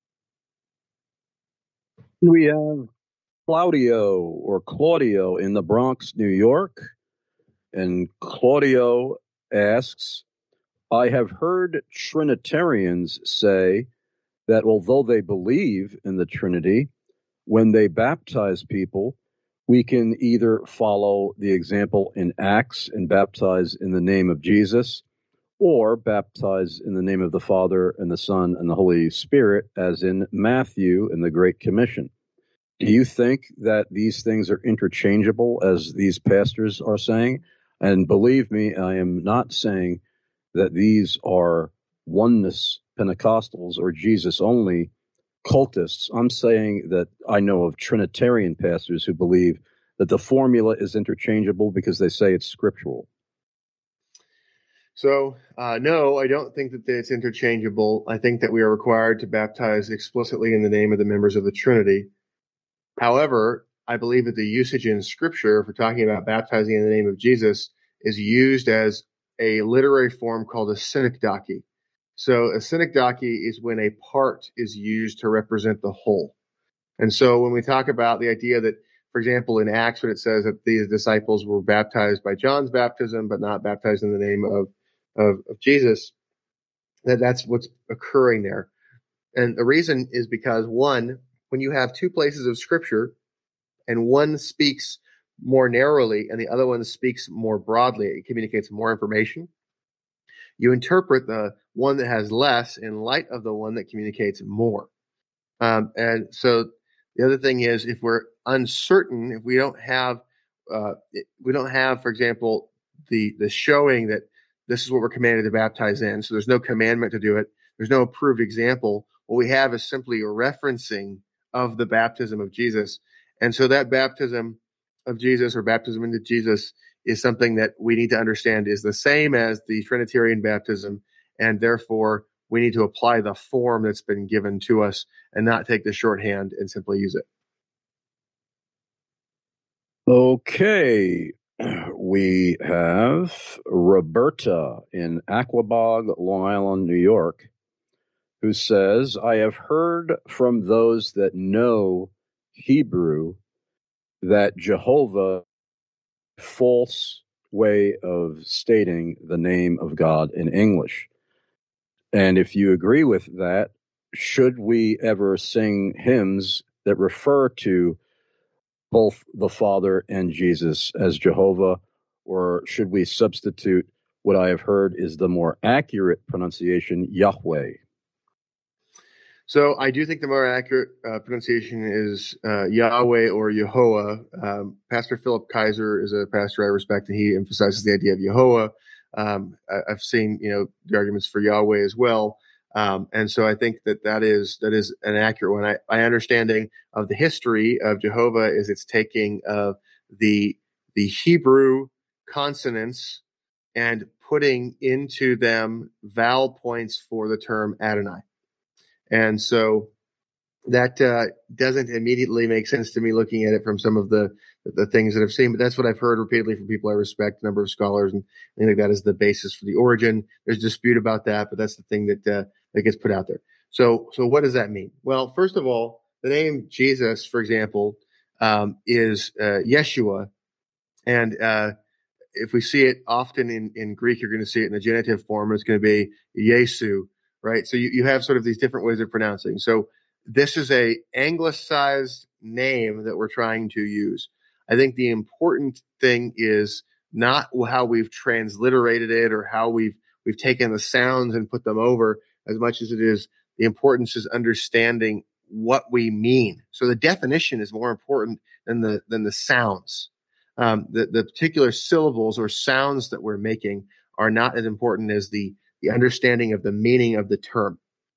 We have Claudio or Claudio in the Bronx, New York. And Claudio asks, I have heard Trinitarians say that although they believe in the Trinity, when they baptize people, we can either follow the example in Acts and baptize in the name of Jesus, or baptize in the name of the Father and the Son and the Holy Spirit, as in Matthew in the Great Commission. Do you think that these things are interchangeable, as these pastors are saying? And believe me, I am not saying that these are oneness Pentecostals or Jesus-only cultists. I'm saying that I know of Trinitarian pastors who believe that the formula is interchangeable because they say it's scriptural. So, uh, no, I don't think that it's interchangeable. I think that we are required to baptize explicitly in the name of the members of the Trinity. However, I believe that the usage in Scripture, if we're talking about baptizing in the name of Jesus, is used as a literary form called a synecdoche. So a synecdoche is when a part is used to represent the whole. And so when we talk about the idea that, for example, in Acts, when it says that these disciples were baptized by John's baptism, but not baptized in the name of, of, of Jesus, that that's what's occurring there. And the reason is because, one, when you have two places of Scripture, and one speaks more narrowly and the other one speaks more broadly, it communicates more information, you interpret the one that has less in light of the one that communicates more. Um, and so the other thing is, if we're uncertain, if we don't have, uh, we don't have, for example, the the showing that this is what we're commanded to baptize in, so there's no commandment to do it, there's no approved example. What we have is simply a referencing of the baptism of Jesus. And so that baptism of Jesus, or baptism into Jesus, is something that we need to understand is the same as the Trinitarian baptism, and therefore we need to apply the form that's been given to us and not take the shorthand and simply use it. Okay. We have Roberta in Aquabog, Long Island, New York, who says, I have heard from those that know Hebrew that Jehovah false way of stating the name of God in English. And if you agree with that, should we ever sing hymns that refer to both the Father and Jesus as Jehovah, or should we substitute what I have heard is the more accurate pronunciation, Yahweh? So I do think the more accurate uh, pronunciation is uh, Yahweh or Yehoah. Um, Pastor Philip Kaiser is a pastor I respect, and he emphasizes the idea of Yehoah. Um, I, I've seen, you know, the arguments for Yahweh as well. Um, and so I think that that is, that is an accurate one. I, my understanding of the history of Jehovah is it's taking uh, the, the Hebrew consonants and putting into them vowel points for the term Adonai. And so that uh, doesn't immediately make sense to me looking at it from some of the the things that I've seen, but that's what I've heard repeatedly from people I respect, a number of scholars, and I think that is the basis for the origin. There's dispute about that, but that's the thing that uh, that gets put out there. So, so what does that mean? Well, first of all, the name Jesus, for example, um, is uh, Yeshua, and uh, if we see it often in, in Greek, you're going to see it in the genitive form. It's going to be Yesu, right? So you, you have sort of these different ways of pronouncing. So this is a anglicized name that we're trying to use. I think the important thing is not how we've transliterated it or how we've we've taken the sounds and put them over, as much as it is the importance is understanding what we mean. So the definition is more important than the than the sounds. Um, the, the particular syllables or sounds that we're making are not as important as the the understanding of the meaning of the term.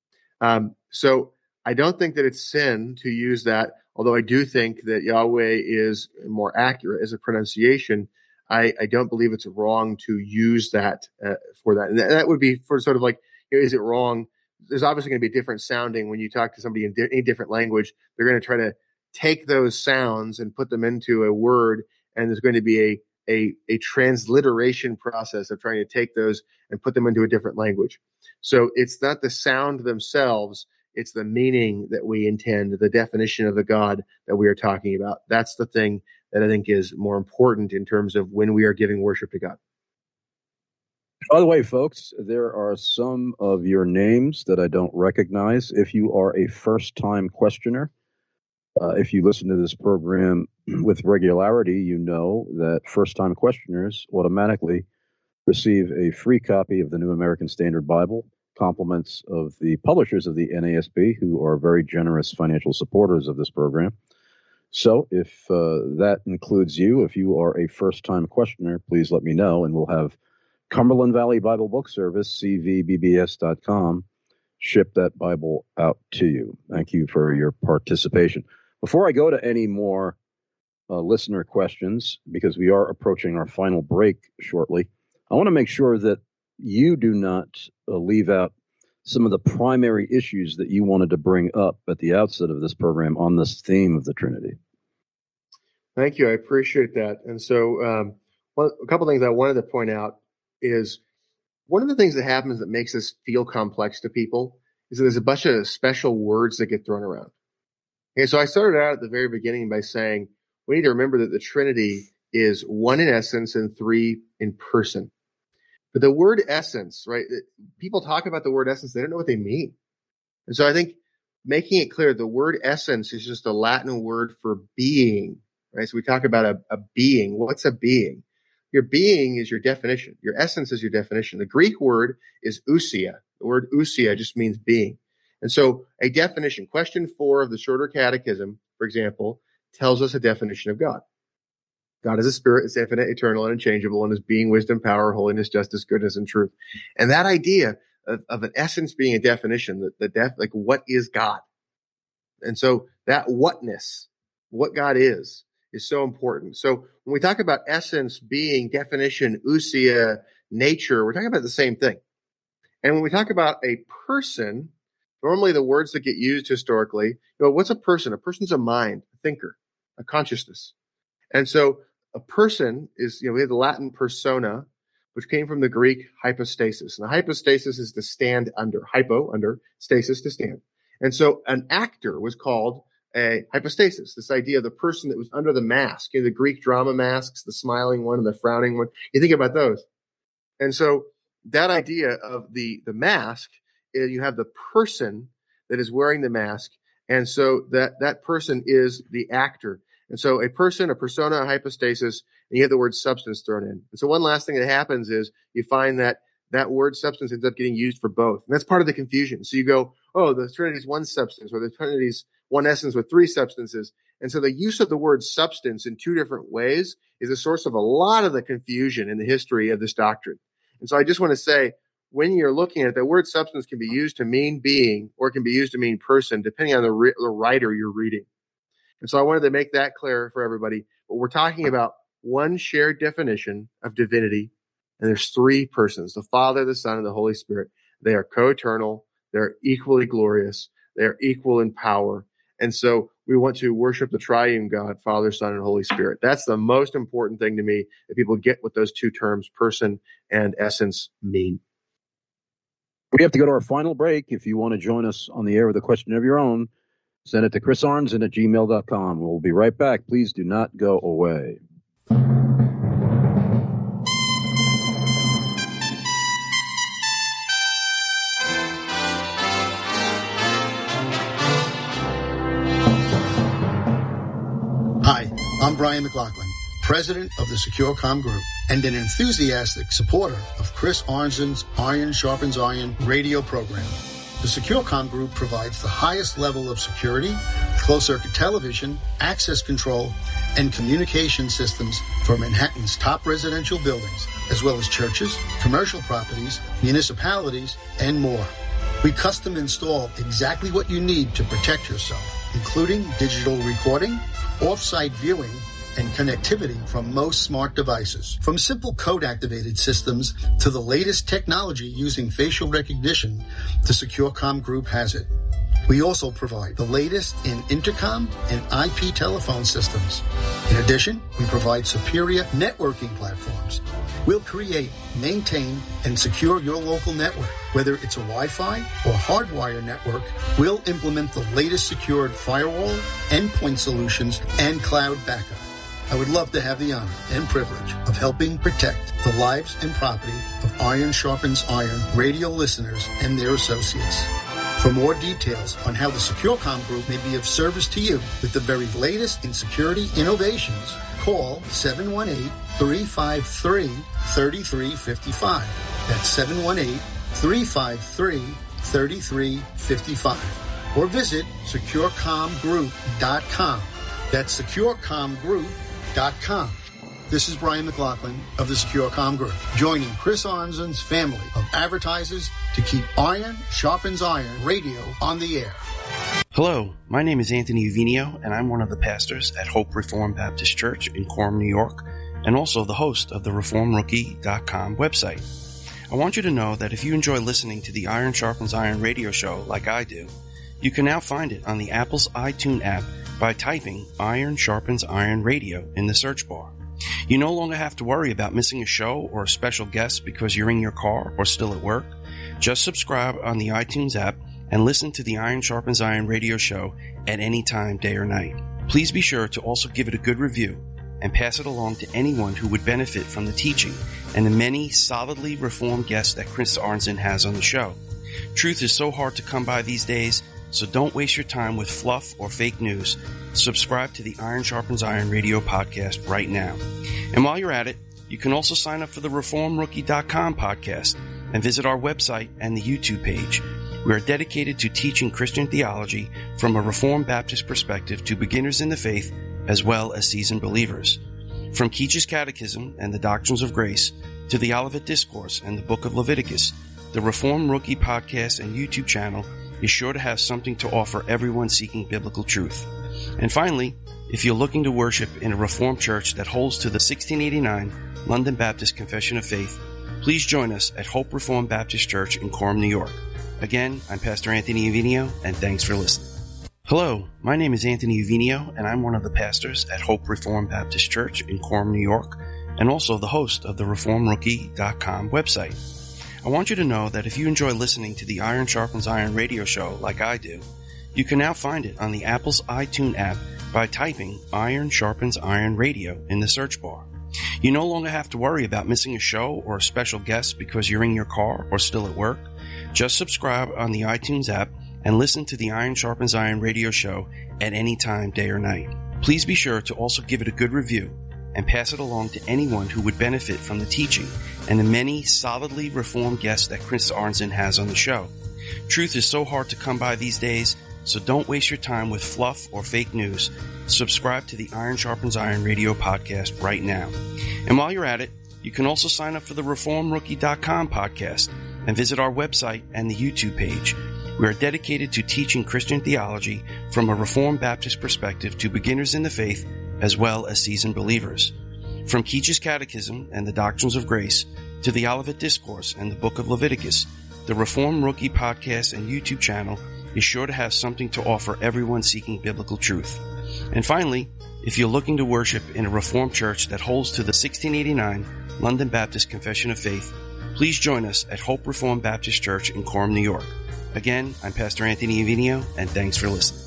Um, so I don't think that it's sin to use that, although I do think that Yahweh is more accurate as a pronunciation. I, I don't believe it's wrong to use that uh, for that. And that, that would be for sort of like, is it wrong? There's obviously going to be different sounding when you talk to somebody in di- any different language. They're going to try to take those sounds and put them into a word, and there's going to be a a, a transliteration process of trying to take those and put them into a different language. So it's not the sound themselves, it's the meaning that we intend, the definition of the God that we are talking about. That's the thing that I think is more important in terms of when we are giving worship to God. By the way, folks, there are some of your names that I don't recognize. If you are a first-time questioner, Uh, if you listen to this program with regularity, you know that first-time questioners automatically receive a free copy of the New American Standard Bible, compliments of the publishers of the N A S B, who are very generous financial supporters of this program. So if uh, that includes you, if you are a first-time questioner, please let me know, and we'll have Cumberland Valley Bible Book Service, C V B B S dot com, ship that Bible out to you. Thank you for your participation. Before I go to any more uh, listener questions, because we are approaching our final break shortly, I want to make sure that you do not uh, leave out some of the primary issues that you wanted to bring up at the outset of this program on this theme of the Trinity. Thank you. I appreciate that. And so um, one, a couple things I wanted to point out is one of the things that happens that makes this feel complex to people is that there's a bunch of special words that get thrown around. Okay, so I started out at the very beginning by saying we need to remember that the Trinity is one in essence and three in person. But the word essence, right, people talk about the word essence, they don't know what they mean. And so I think making it clear the word essence is just a Latin word for being, right? So we talk about a, a being. What's a being? Your being is your definition. Your essence is your definition. The Greek word is ousia. The word ousia just means being. And so a definition, question four of the Shorter Catechism, for example, tells us a definition of God. God is a spirit, is infinite, eternal, and unchangeable, and is being, wisdom, power, holiness, justice, goodness, and truth. And that idea of, of an essence being a definition, the, the def, like what is God? And so that whatness, what God is, is so important. So when we talk about essence, being, definition, ousia, nature, we're talking about the same thing. And when we talk about a person, normally the words that get used historically, you know, what's a person? A person's a mind, a thinker, a consciousness. And so a person is, you know, we have the Latin persona, which came from the Greek hypostasis. And the hypostasis is to stand under, hypo, under, stasis, to stand. And so an actor was called a hypostasis, this idea of the person that was under the mask, you know, the Greek drama masks, the smiling one and the frowning one. You think about those. And so that idea of the, the mask, is you have the person that is wearing the mask. And so that, that person is the actor. And so a person, a persona, a hypostasis, and you have the word substance thrown in. And so one last thing that happens is you find that that word substance ends up getting used for both. And that's part of the confusion. So you go, oh, the Trinity is one substance, or the Trinity is one essence with three substances. And so the use of the word substance in two different ways is a source of a lot of the confusion in the history of this doctrine. And so I just want to say, when you're looking at it, the word substance can be used to mean being, or it can be used to mean person, depending on the, re- the writer you're reading. And so I wanted to make that clear for everybody. But we're talking about one shared definition of divinity, and there's three persons, the Father, the Son, and the Holy Spirit. They are co-eternal. They're equally glorious. They're equal in power. And so we want to worship the triune God, Father, Son, and Holy Spirit. That's the most important thing to me, that people get what those two terms, person and essence, mean. We have to go to our final break. If you want to join us on the air with a question of your own, send it to chris arnzen at gmail dot com. We'll be right back. Please do not go away. Hi, I'm Brian McLaughlin, president of the SecureCom Group and an enthusiastic supporter of Chris Arnzen's Iron Sharpens Iron radio program. The SecureCom Group provides the highest level of security, closed-circuit television, access control, and communication systems for Manhattan's top residential buildings, as well as churches, commercial properties, municipalities, and more. We custom install exactly what you need to protect yourself, including digital recording, off-site viewing, and connectivity from most smart devices. From simple code-activated systems to the latest technology using facial recognition, the SecureCom Group has it. We also provide the latest in intercom and I P telephone systems. In addition, we provide superior networking platforms. We'll create, maintain, and secure your local network. Whether it's a Wi-Fi or hardwire network, we'll implement the latest secured firewall, endpoint solutions, and cloud backup. I would love to have the honor and privilege of helping protect the lives and property of Iron Sharpens Iron radio listeners and their associates. For more details on how the SecureCom Group may be of service to you with the very latest in security innovations, call seven one eight, three five three, three three five five. That's seven one eight, three five three, three three five five. Or visit secure com group dot com. That's secure com group dot com. This is Brian McLaughlin of the SecureCom Group, joining Chris Arnzen's family of advertisers to keep Iron Sharpens Iron radio on the air. Hello, my name is Anthony Uvinio, and I'm one of the pastors at Hope Reformed Baptist Church in Quorum, New York, and also the host of the reform rookie dot com website. I want you to know that if you enjoy listening to the Iron Sharpens Iron radio show like I do, you can now find it on the Apple's iTunes app by typing Iron Sharpens Iron Radio in the search bar. You no longer have to worry about missing a show or a special guest because you're in your car or still at work. Just subscribe on the iTunes app and listen to the Iron Sharpens Iron radio show at any time, day or night. Please be sure to also give it a good review and pass it along to anyone who would benefit from the teaching and the many solidly reformed guests that Chris Arnzen has on the show. Truth is so hard to come by these days, so don't waste your time with fluff or fake news. Subscribe to the Iron Sharpens Iron radio podcast right now. And while you're at it, you can also sign up for the reform rookie dot com podcast and visit our website and the YouTube page. We are dedicated to teaching Christian theology from a Reformed Baptist perspective to beginners in the faith as well as seasoned believers. From Keach's Catechism and the Doctrines of Grace to the Olivet Discourse and the Book of Leviticus, the Reform Rookie podcast and YouTube channel is sure to have something to offer everyone seeking biblical truth. And finally, if you're looking to worship in a Reformed church that holds to the sixteen eighty-nine London Baptist Confession of Faith, please join us at Hope Reformed Baptist Church in Coram, New York. Again, I'm Pastor Anthony Uvinio, and thanks for listening. Hello, my name is Anthony Uvinio, and I'm one of the pastors at Hope Reformed Baptist Church in Coram, New York, and also the host of the reform rookie dot com website. I want you to know that if you enjoy listening to the Iron Sharpens Iron radio show like I do, you can now find it on the Apple's iTunes app by typing Iron Sharpens Iron Radio in the search bar. You no longer have to worry about missing a show or a special guest because you're in your car or still at work. Just subscribe on the iTunes app and listen to the Iron Sharpens Iron radio show at any time, day or night. Please be sure to also give it a good review and pass it along to anyone who would benefit from the teaching and the many solidly reformed guests that Chris Arnzen has on the show. Truth is so hard to come by these days, so don't waste your time with fluff or fake news. Subscribe to the Iron Sharpens Iron radio podcast right now. And while you're at it, you can also sign up for the reform rookie dot com podcast and visit our website and the YouTube page. We are dedicated to teaching Christian theology from a Reformed Baptist perspective to beginners in the faith as well as seasoned believers. From Keach's Catechism and the Doctrines of Grace to the Olivet Discourse and the Book of Leviticus, the Reform Rookie podcast and YouTube channel is sure to have something to offer everyone seeking biblical truth. And finally, if you're looking to worship in a Reformed church that holds to the sixteen eighty-nine London Baptist Confession of Faith, please join us at Hope Reformed Baptist Church in Coram, New York. Again, I'm Pastor Anthony Uvinio, and thanks for listening.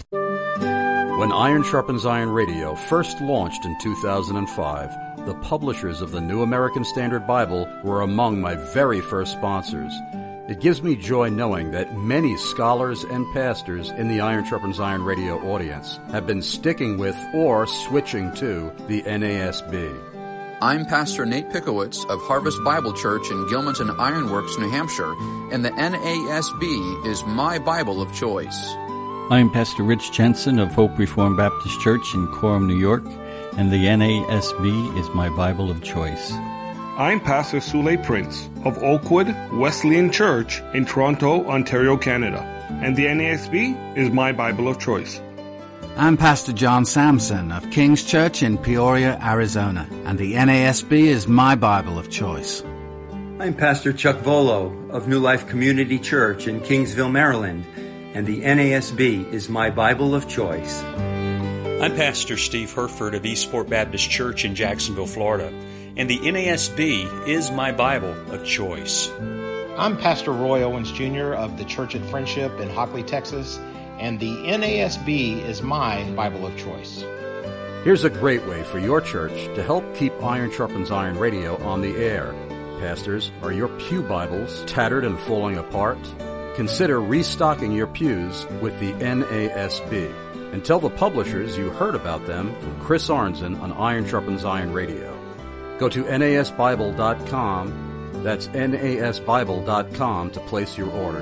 When Iron Sharpens Iron Radio first launched in two thousand five, the publishers of the New American Standard Bible were among my very first sponsors. It gives me joy knowing that many scholars and pastors in the Iron Sharpens Iron radio audience have been sticking with or switching to the N A S B. I'm Pastor Nate Pickowitz of Harvest Bible Church in Gilmanton Ironworks, New Hampshire, and the N A S B is my Bible of choice. I'm Pastor Rich Jensen of Hope Reformed Baptist Church in Coram, New York, and the N A S B is my Bible of choice. I'm Pastor Sule Prince of Oakwood Wesleyan Church in Toronto, Ontario, Canada, and the N A S B is my Bible of choice. I'm Pastor John Sampson of King's Church in Peoria, Arizona, and the N A S B is my Bible of choice. I'm Pastor Chuck Volo of New Life Community Church in Kingsville, Maryland, and the N A S B is my Bible of choice. I'm Pastor Steve Herford of Eastport Baptist Church in Jacksonville, Florida, and the N A S B is my Bible of choice. I'm Pastor Roy Owens Junior of the Church at Friendship in Hockley, Texas, and the N A S B is my Bible of choice. Here's a great way for your church to help keep Iron Sharpens Iron radio on the air. Pastors, are your pew Bibles tattered and falling apart? Consider restocking your pews with the N A S B. And tell the publishers you heard about them from Chris Arnzen on Iron Sharpens Iron Radio. Go to N A S Bible dot com. That's N A S Bible dot com to place your order.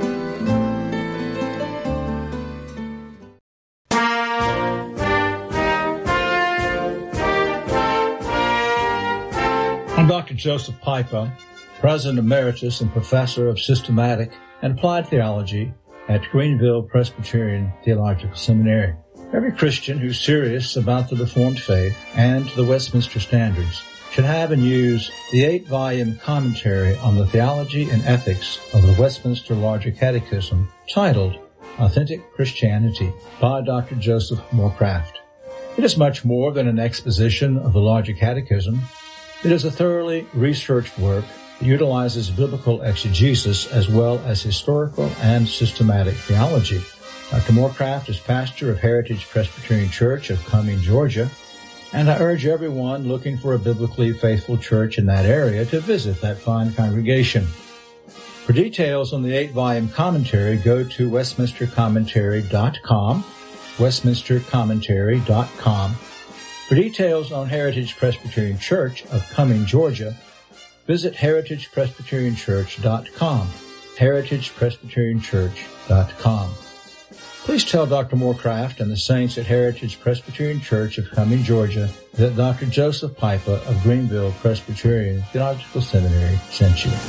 I'm Doctor Joseph Piper, President Emeritus and Professor of Systematic and Applied Theology at Greenville Presbyterian Theological Seminary. Every Christian who's serious about the Reformed faith and the Westminster Standards should have and use the eight-volume commentary on the theology and ethics of the Westminster Larger Catechism titled Authentic Christianity by Doctor Joseph Morecraft. It is much more than an exposition of the Larger Catechism. It is a thoroughly researched work that utilizes biblical exegesis as well as historical and systematic theology. Doctor Morecraft is pastor of Heritage Presbyterian Church of Cumming, Georgia, and I urge everyone looking for a biblically faithful church in that area to visit that fine congregation. For details on the eight-volume commentary, go to westminster commentary dot com, westminster commentary dot com. For details on Heritage Presbyterian Church of Cumming, Georgia, visit heritage presbyterian church dot com, heritage presbyterian church dot com. Please tell Doctor Moorcraft and the saints at Heritage Presbyterian Church of Cumming, Georgia, that Doctor Joseph Pipa of Greenville Presbyterian Theological Seminary sent you.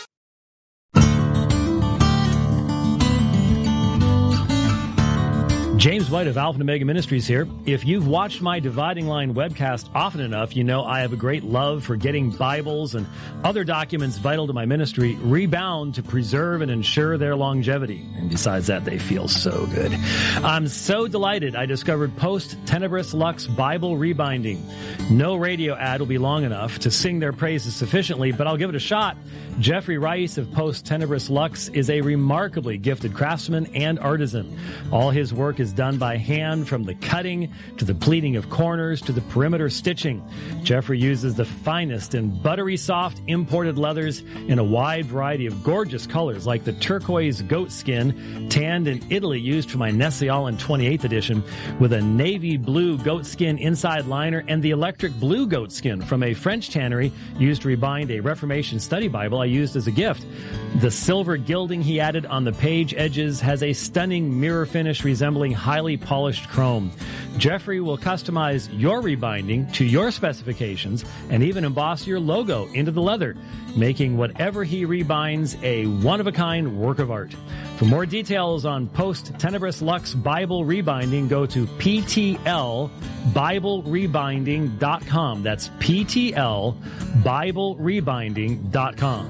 James White of Alpha and Omega Ministries here. If you've watched my Dividing Line webcast often enough, you know I have a great love for getting Bibles and other documents vital to my ministry rebound to preserve and ensure their longevity. And besides that, they feel so good. I'm so delighted I discovered Post Tenebris Lux Bible Rebinding. No radio ad will be long enough to sing their praises sufficiently, but I'll give it a shot. Jeffrey Rice of Post Tenebris Lux is a remarkably gifted craftsman and artisan. All his work is done by hand, from the cutting to the pleating of corners to the perimeter stitching. Jeffrey uses the finest and buttery soft imported leathers in a wide variety of gorgeous colors, like the turquoise goat skin tanned in Italy used for my Nestle-Aland twenty-eighth edition, with a navy blue goat skin inside liner, and the electric blue goat skin from a French tannery used to rebind a Reformation study Bible I used as a gift. The silver gilding he added on the page edges has a stunning mirror finish resembling highly polished chrome. Jeffrey will customize your rebinding to your specifications and even emboss your logo into the leather, making whatever he rebinds a one-of-a-kind work of art. For more details on Post Tenebris Lux Bible Rebinding, go to p t l bible rebinding dot com. That's p t l bible rebinding dot com.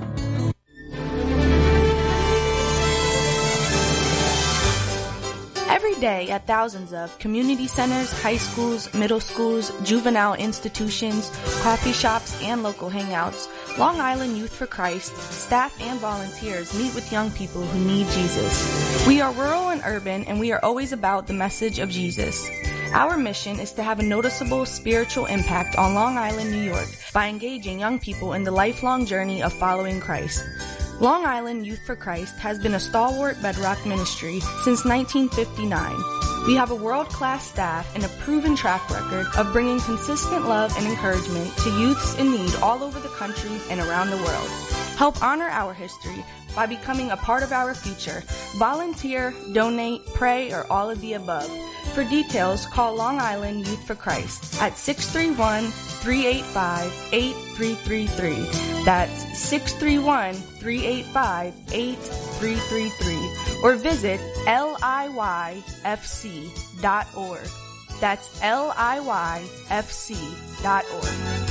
Every day at thousands of community centers, high schools, middle schools, juvenile institutions, coffee shops, and local hangouts, Long Island Youth for Christ, staff and volunteers meet with young people who need Jesus. We are rural and urban, and we are always about the message of Jesus. Our mission is to have a noticeable spiritual impact on Long Island, New York, by engaging young people in the lifelong journey of following Christ. Long Island Youth for Christ has been a stalwart bedrock ministry since nineteen fifty-nine. We have a world-class staff and a proven track record of bringing consistent love and encouragement to youths in need all over the country and around the world. Help honor our history by becoming a part of our future. Volunteer, donate, pray, or all of the above. For details, call Long Island Youth for Christ at six three one, three eight five, eight three three three. That's six three one, three eight five, eight three three three. Or visit L I Y F C dot org. That's L I Y F C dot org.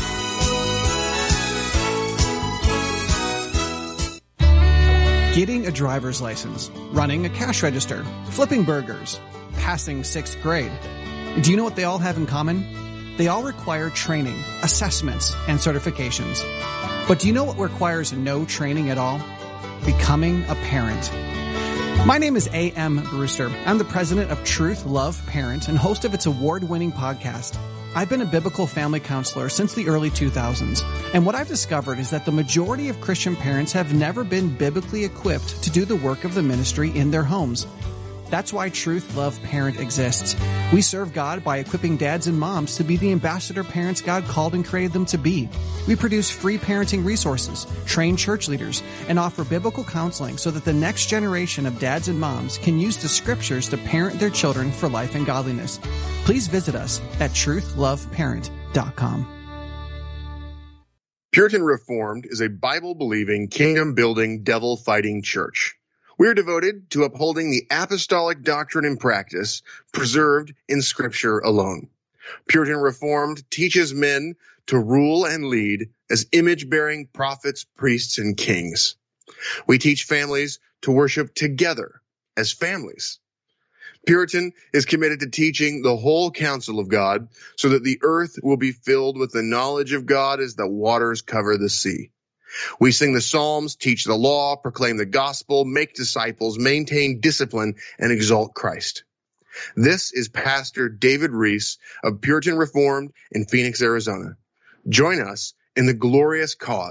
Getting a driver's license, running a cash register, flipping burgers, passing sixth grade. Do you know what they all have in common? They all require training, assessments, and certifications. But do you know what requires no training at all? Becoming a parent. My name is A M Brewster. I'm the president of Truth Love Parent and host of its award-winning podcast. I've been a biblical family counselor since the early two thousands, and what I've discovered is that the majority of Christian parents have never been biblically equipped to do the work of the ministry in their homes. That's why Truth Love Parent exists. We serve God by equipping dads and moms to be the ambassador parents God called and created them to be. We produce free parenting resources, train church leaders, and offer biblical counseling so that the next generation of dads and moms can use the scriptures to parent their children for life and godliness. Please visit us at truth love parent dot com. Puritan Reformed is a Bible-believing, kingdom-building, devil-fighting church. We are devoted to upholding the apostolic doctrine and practice preserved in Scripture alone. Puritan Reformed teaches men to rule and lead as image-bearing prophets, priests, and kings. We teach families to worship together as families. Puritan is committed to teaching the whole counsel of God so that the earth will be filled with the knowledge of God as the waters cover the sea. We sing the Psalms, teach the law, proclaim the gospel, make disciples, maintain discipline, and exalt Christ. This is Pastor David Reese of Puritan Reformed in Phoenix, Arizona. Join us in the glorious cause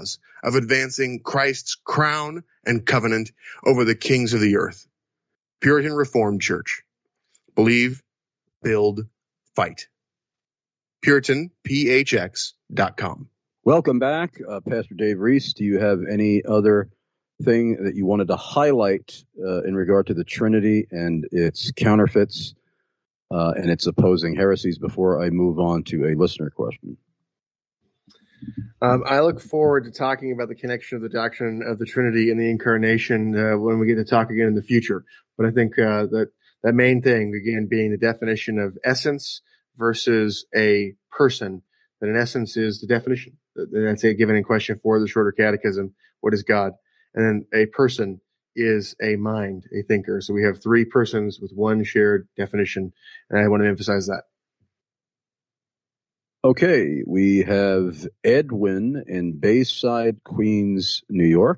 of advancing Christ's crown and covenant over the kings of the earth. Puritan Reformed Church. Believe, build, fight. Puritan P H X dot com. Welcome back. Uh, Pastor Dave Reese, do you have any other thing that you wanted to highlight uh, in regard to the Trinity and its counterfeits uh, and its opposing heresies before I move on to a listener question? Um, I look forward to talking about the connection of the doctrine of the Trinity and the Incarnation uh, when we get to talk again in the future. But I think uh, that that main thing, again, being the definition of essence versus a person, that in essence is the definition. That's a given in question for the Shorter Catechism. What is God? And then a person is a mind, a thinker. So we have three persons with one shared definition, and I want to emphasize that. Okay, we have Edwin in Bayside, Queens, New York.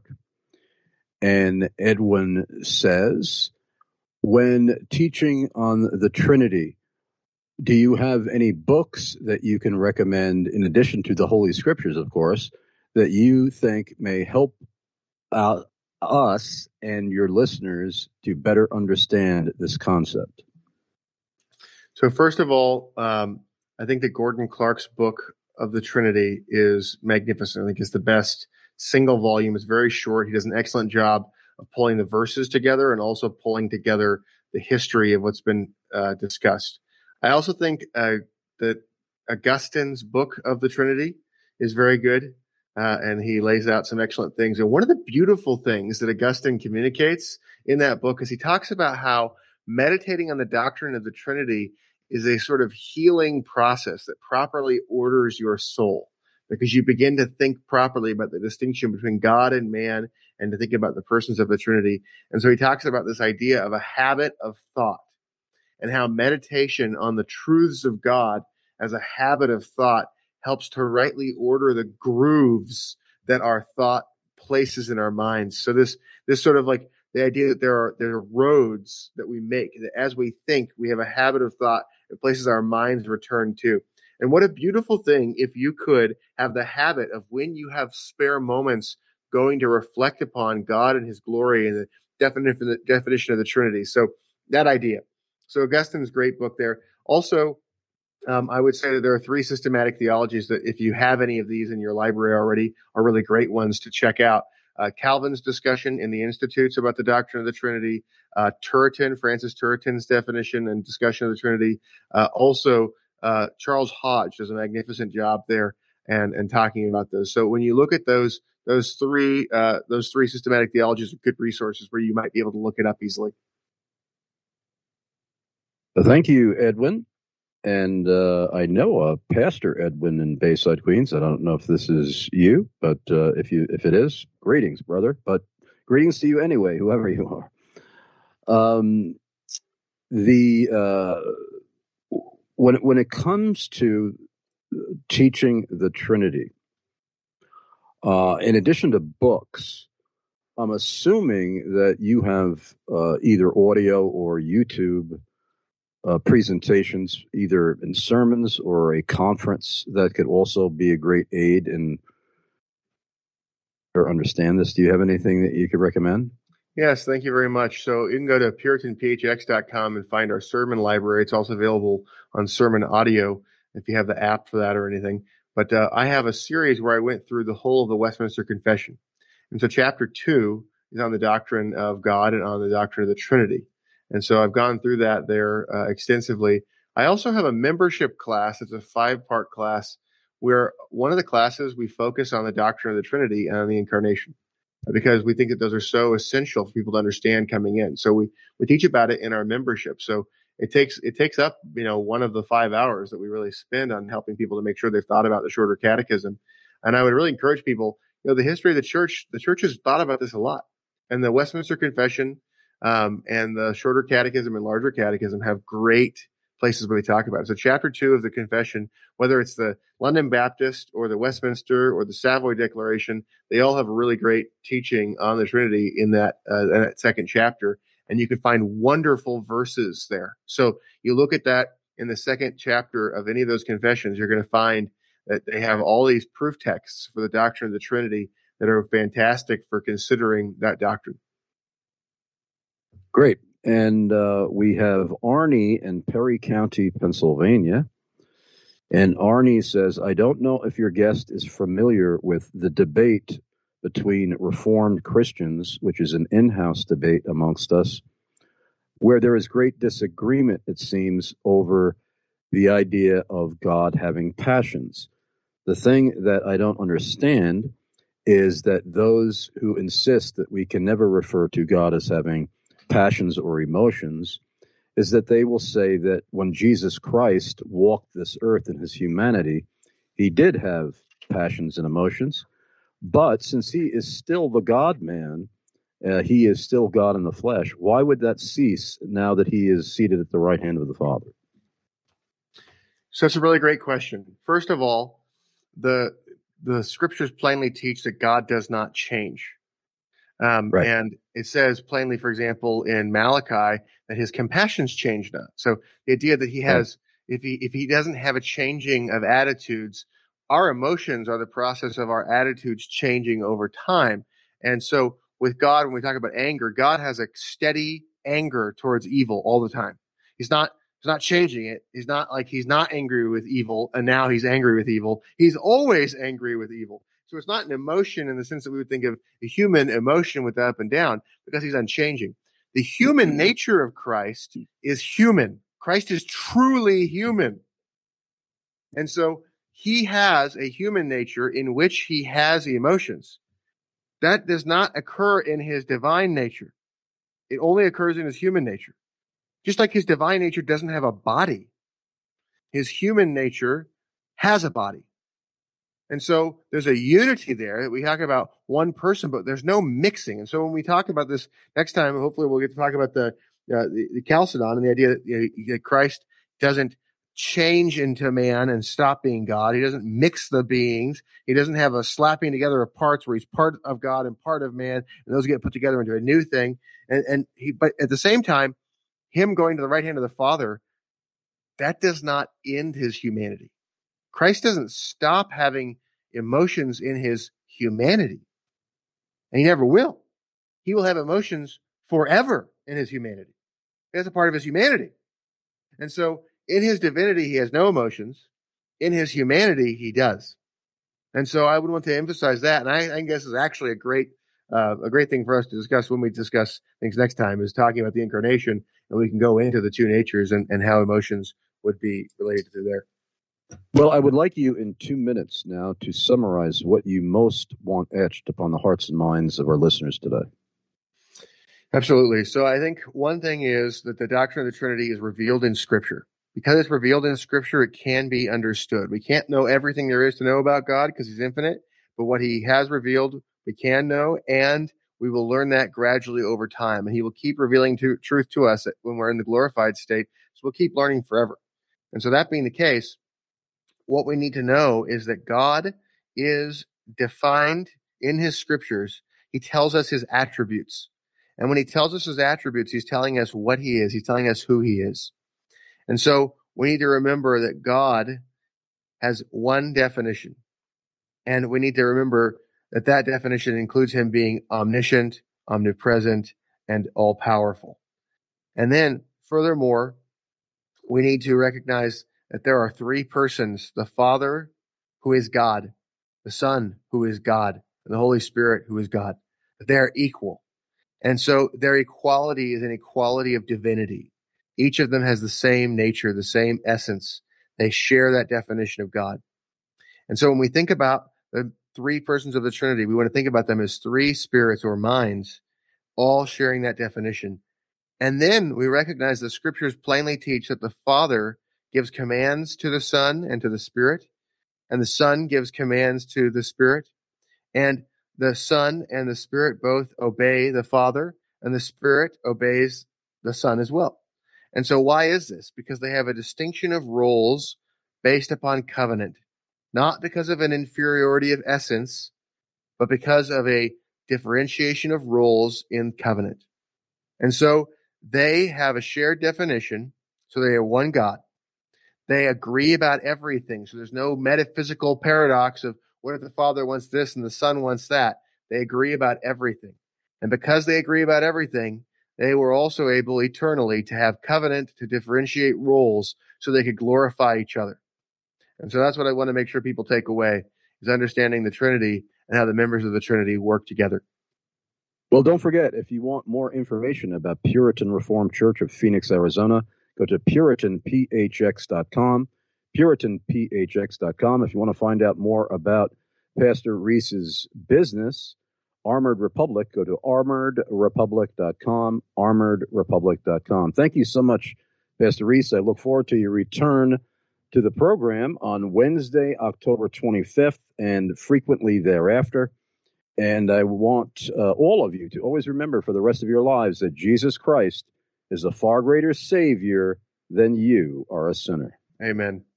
And Edwin says, when teaching on the Trinity, do you have any books that you can recommend, in addition to the Holy Scriptures, of course, that you think may help uh, us and your listeners to better understand this concept? So first of all, um, I think that Gordon Clark's book of the Trinity is magnificent. I think it's the best single volume. It's very short. He does an excellent job of pulling the verses together and also pulling together the history of what's been uh, discussed. I also think uh, that Augustine's book of the Trinity is very good, uh, and he lays out some excellent things. And one of the beautiful things that Augustine communicates in that book is he talks about how meditating on the doctrine of the Trinity is a sort of healing process that properly orders your soul, because you begin to think properly about the distinction between God and man and to think about the persons of the Trinity. And so he talks about this idea of a habit of thought and how meditation on the truths of God as a habit of thought helps to rightly order the grooves that our thought places in our minds. So this, this sort of like the idea that there are, there are roads that we make, that as we think, we have a habit of thought that places our minds return to. And what a beautiful thing if you could have the habit of, when you have spare moments, going to reflect upon God and his glory and the definition, the definition of the Trinity. So that idea. So Augustine's great book there. Also, um, I would say that there are three systematic theologies that, if you have any of these in your library already, are really great ones to check out. Uh, Calvin's discussion in the Institutes about the doctrine of the Trinity, uh, Turretin, Francis Turretin's definition and discussion of the Trinity. Uh, also, uh, Charles Hodge does a magnificent job there and, and talking about those. So when you look at those, those three, uh, those three systematic theologies are good resources where you might be able to look it up easily. Thank you, Edwin. And uh, I know a Pastor Edwin in Bayside, Queens. I don't know if this is you, but uh, if you if it is, greetings, brother. But greetings to you anyway, whoever you are. Um, the uh, when when it comes to teaching the Trinity, uh, in addition to books, I'm assuming that you have uh, either audio or YouTube Uh, presentations, either in sermons or a conference, that could also be a great aid in or understand this. Do you have anything that you could recommend? Yes, thank you very much. So you can go to Puritan P H X dot com and find our sermon library. It's also available on Sermon Audio if you have the app for that or anything. But uh, I have a series where I went through the whole of the Westminster Confession. And so chapter two is on the doctrine of God and on the doctrine of the Trinity. And so I've gone through that there uh, extensively. I also have a membership class. It's a five-part class where one of the classes we focus on the doctrine of the Trinity and on the Incarnation, because we think that those are so essential for people to understand coming in. So we, we teach about it in our membership. So it takes it takes up, you know, one of the five hours that we really spend on helping people to make sure they've thought about the Shorter Catechism. And I would really encourage people, you know, the history of the church, the church has thought about this a lot. And the Westminster Confession um, and the Shorter Catechism and Larger Catechism have great places where they talk about it. So chapter two of the Confession, whether it's the London Baptist or the Westminster or the Savoy Declaration, they all have a really great teaching on the Trinity in that, uh, in that second chapter. And you can find wonderful verses there. So you look at that in the second chapter of any of those confessions, you're going to find that they have all these proof texts for the doctrine of the Trinity that are fantastic for considering that doctrine. Great. And uh, we have Arnie in Perry County, Pennsylvania. And Arnie says, I don't know if your guest is familiar with the debate between Reformed Christians, which is an in-house debate amongst us, where there is great disagreement, it seems, over the idea of God having passions. The thing that I don't understand is that those who insist that we can never refer to God as having passions or emotions is that they will say that when Jesus Christ walked this earth in his humanity, he did have passions and emotions, but since he is still the God-man, uh, he is still God in the flesh, why would that cease now that he is seated at the right hand of the Father? So that's a really great question. First of all, the the scriptures plainly teach that God does not change. Um, right. And it says plainly, for example, in Malachi, that his compassions change not. So the idea that he has, right. if he if he doesn't have a changing of attitudes, our emotions are the process of our attitudes changing over time. And so with God, when we talk about anger, God has a steady anger towards evil all the time. He's not He's not changing it. He's not like he's not angry with evil and now he's angry with evil. He's always angry with evil. So it's not an emotion in the sense that we would think of a human emotion with the up and down, because he's unchanging. The human nature of Christ is human. Christ is truly human. And so he has a human nature in which he has emotions. That does not occur in his divine nature. It only occurs in his human nature. Just like his divine nature doesn't have a body, his human nature has a body. And so there's a unity there that we talk about one person, but there's no mixing. And so when we talk about this next time, hopefully we'll get to talk about the uh, the, the Chalcedon and the idea that, you know, that Christ doesn't change into man and stop being God. He doesn't mix the beings. He doesn't have a slapping together of parts where he's part of God and part of man, and those get put together into a new thing. And, and he, but at the same time, him going to the right hand of the Father, that does not end his humanity. Christ doesn't stop having emotions in his humanity, and he never will. He will have emotions forever in his humanity. That's a part of his humanity. And so in his divinity, he has no emotions. In his humanity, he does. And so I would want to emphasize that. And I, I guess is actually a great, uh, a great thing for us to discuss when we discuss things next time, is talking about the incarnation, and we can go into the two natures and, and how emotions would be related to there. Well, I would like you in two minutes now to summarize what you most want etched upon the hearts and minds of our listeners today. Absolutely. So I think one thing is that the doctrine of the Trinity is revealed in Scripture. Because it's revealed in Scripture, it can be understood. We can't know everything there is to know about God because he's infinite, but what he has revealed, we can know, and we will learn that gradually over time. And he will keep revealing to, truth to us when we're in the glorified state, so we'll keep learning forever. And so that being the case, what we need to know is that God is defined in his scriptures. He tells us his attributes. And when he tells us his attributes, he's telling us what he is. He's telling us who he is. And so we need to remember that God has one definition. And we need to remember that that definition includes him being omniscient, omnipresent, and all-powerful. And then, furthermore, we need to recognize that there are three persons: the Father, who is God, the Son, who is God, and the Holy Spirit, who is God. They are equal. And so their equality is an equality of divinity. Each of them has the same nature, the same essence. They share that definition of God. And so when we think about the three persons of the Trinity, we want to think about them as three spirits or minds, all sharing that definition. And then we recognize the scriptures plainly teach that the Father gives commands to the Son and to the Spirit, and the Son gives commands to the Spirit, and the Son and the Spirit both obey the Father, and the Spirit obeys the Son as well. And so why is this? Because they have a distinction of roles based upon covenant, not because of an inferiority of essence, but because of a differentiation of roles in covenant. And so they have a shared definition, so they are one God. They agree about everything, so there's no metaphysical paradox of what if the Father wants this and the Son wants that. They agree about everything. And because they agree about everything, they were also able eternally to have covenant to differentiate roles so they could glorify each other. And so that's what I want to make sure people take away, is understanding the Trinity and how the members of the Trinity work together. Well, don't forget, if you want more information about Puritan Reformed Church of Phoenix, Arizona, go to Puritan P H X dot com, Puritan P H X dot com. If you want to find out more about Pastor Reese's business, Armored Republic, go to armored republic dot com, armored republic dot com. Thank you so much, Pastor Reese. I look forward to your return to the program on Wednesday, October twenty-fifth, and frequently thereafter. And I want uh, all of you to always remember for the rest of your lives that Jesus Christ is a far greater Savior than you are a sinner. Amen.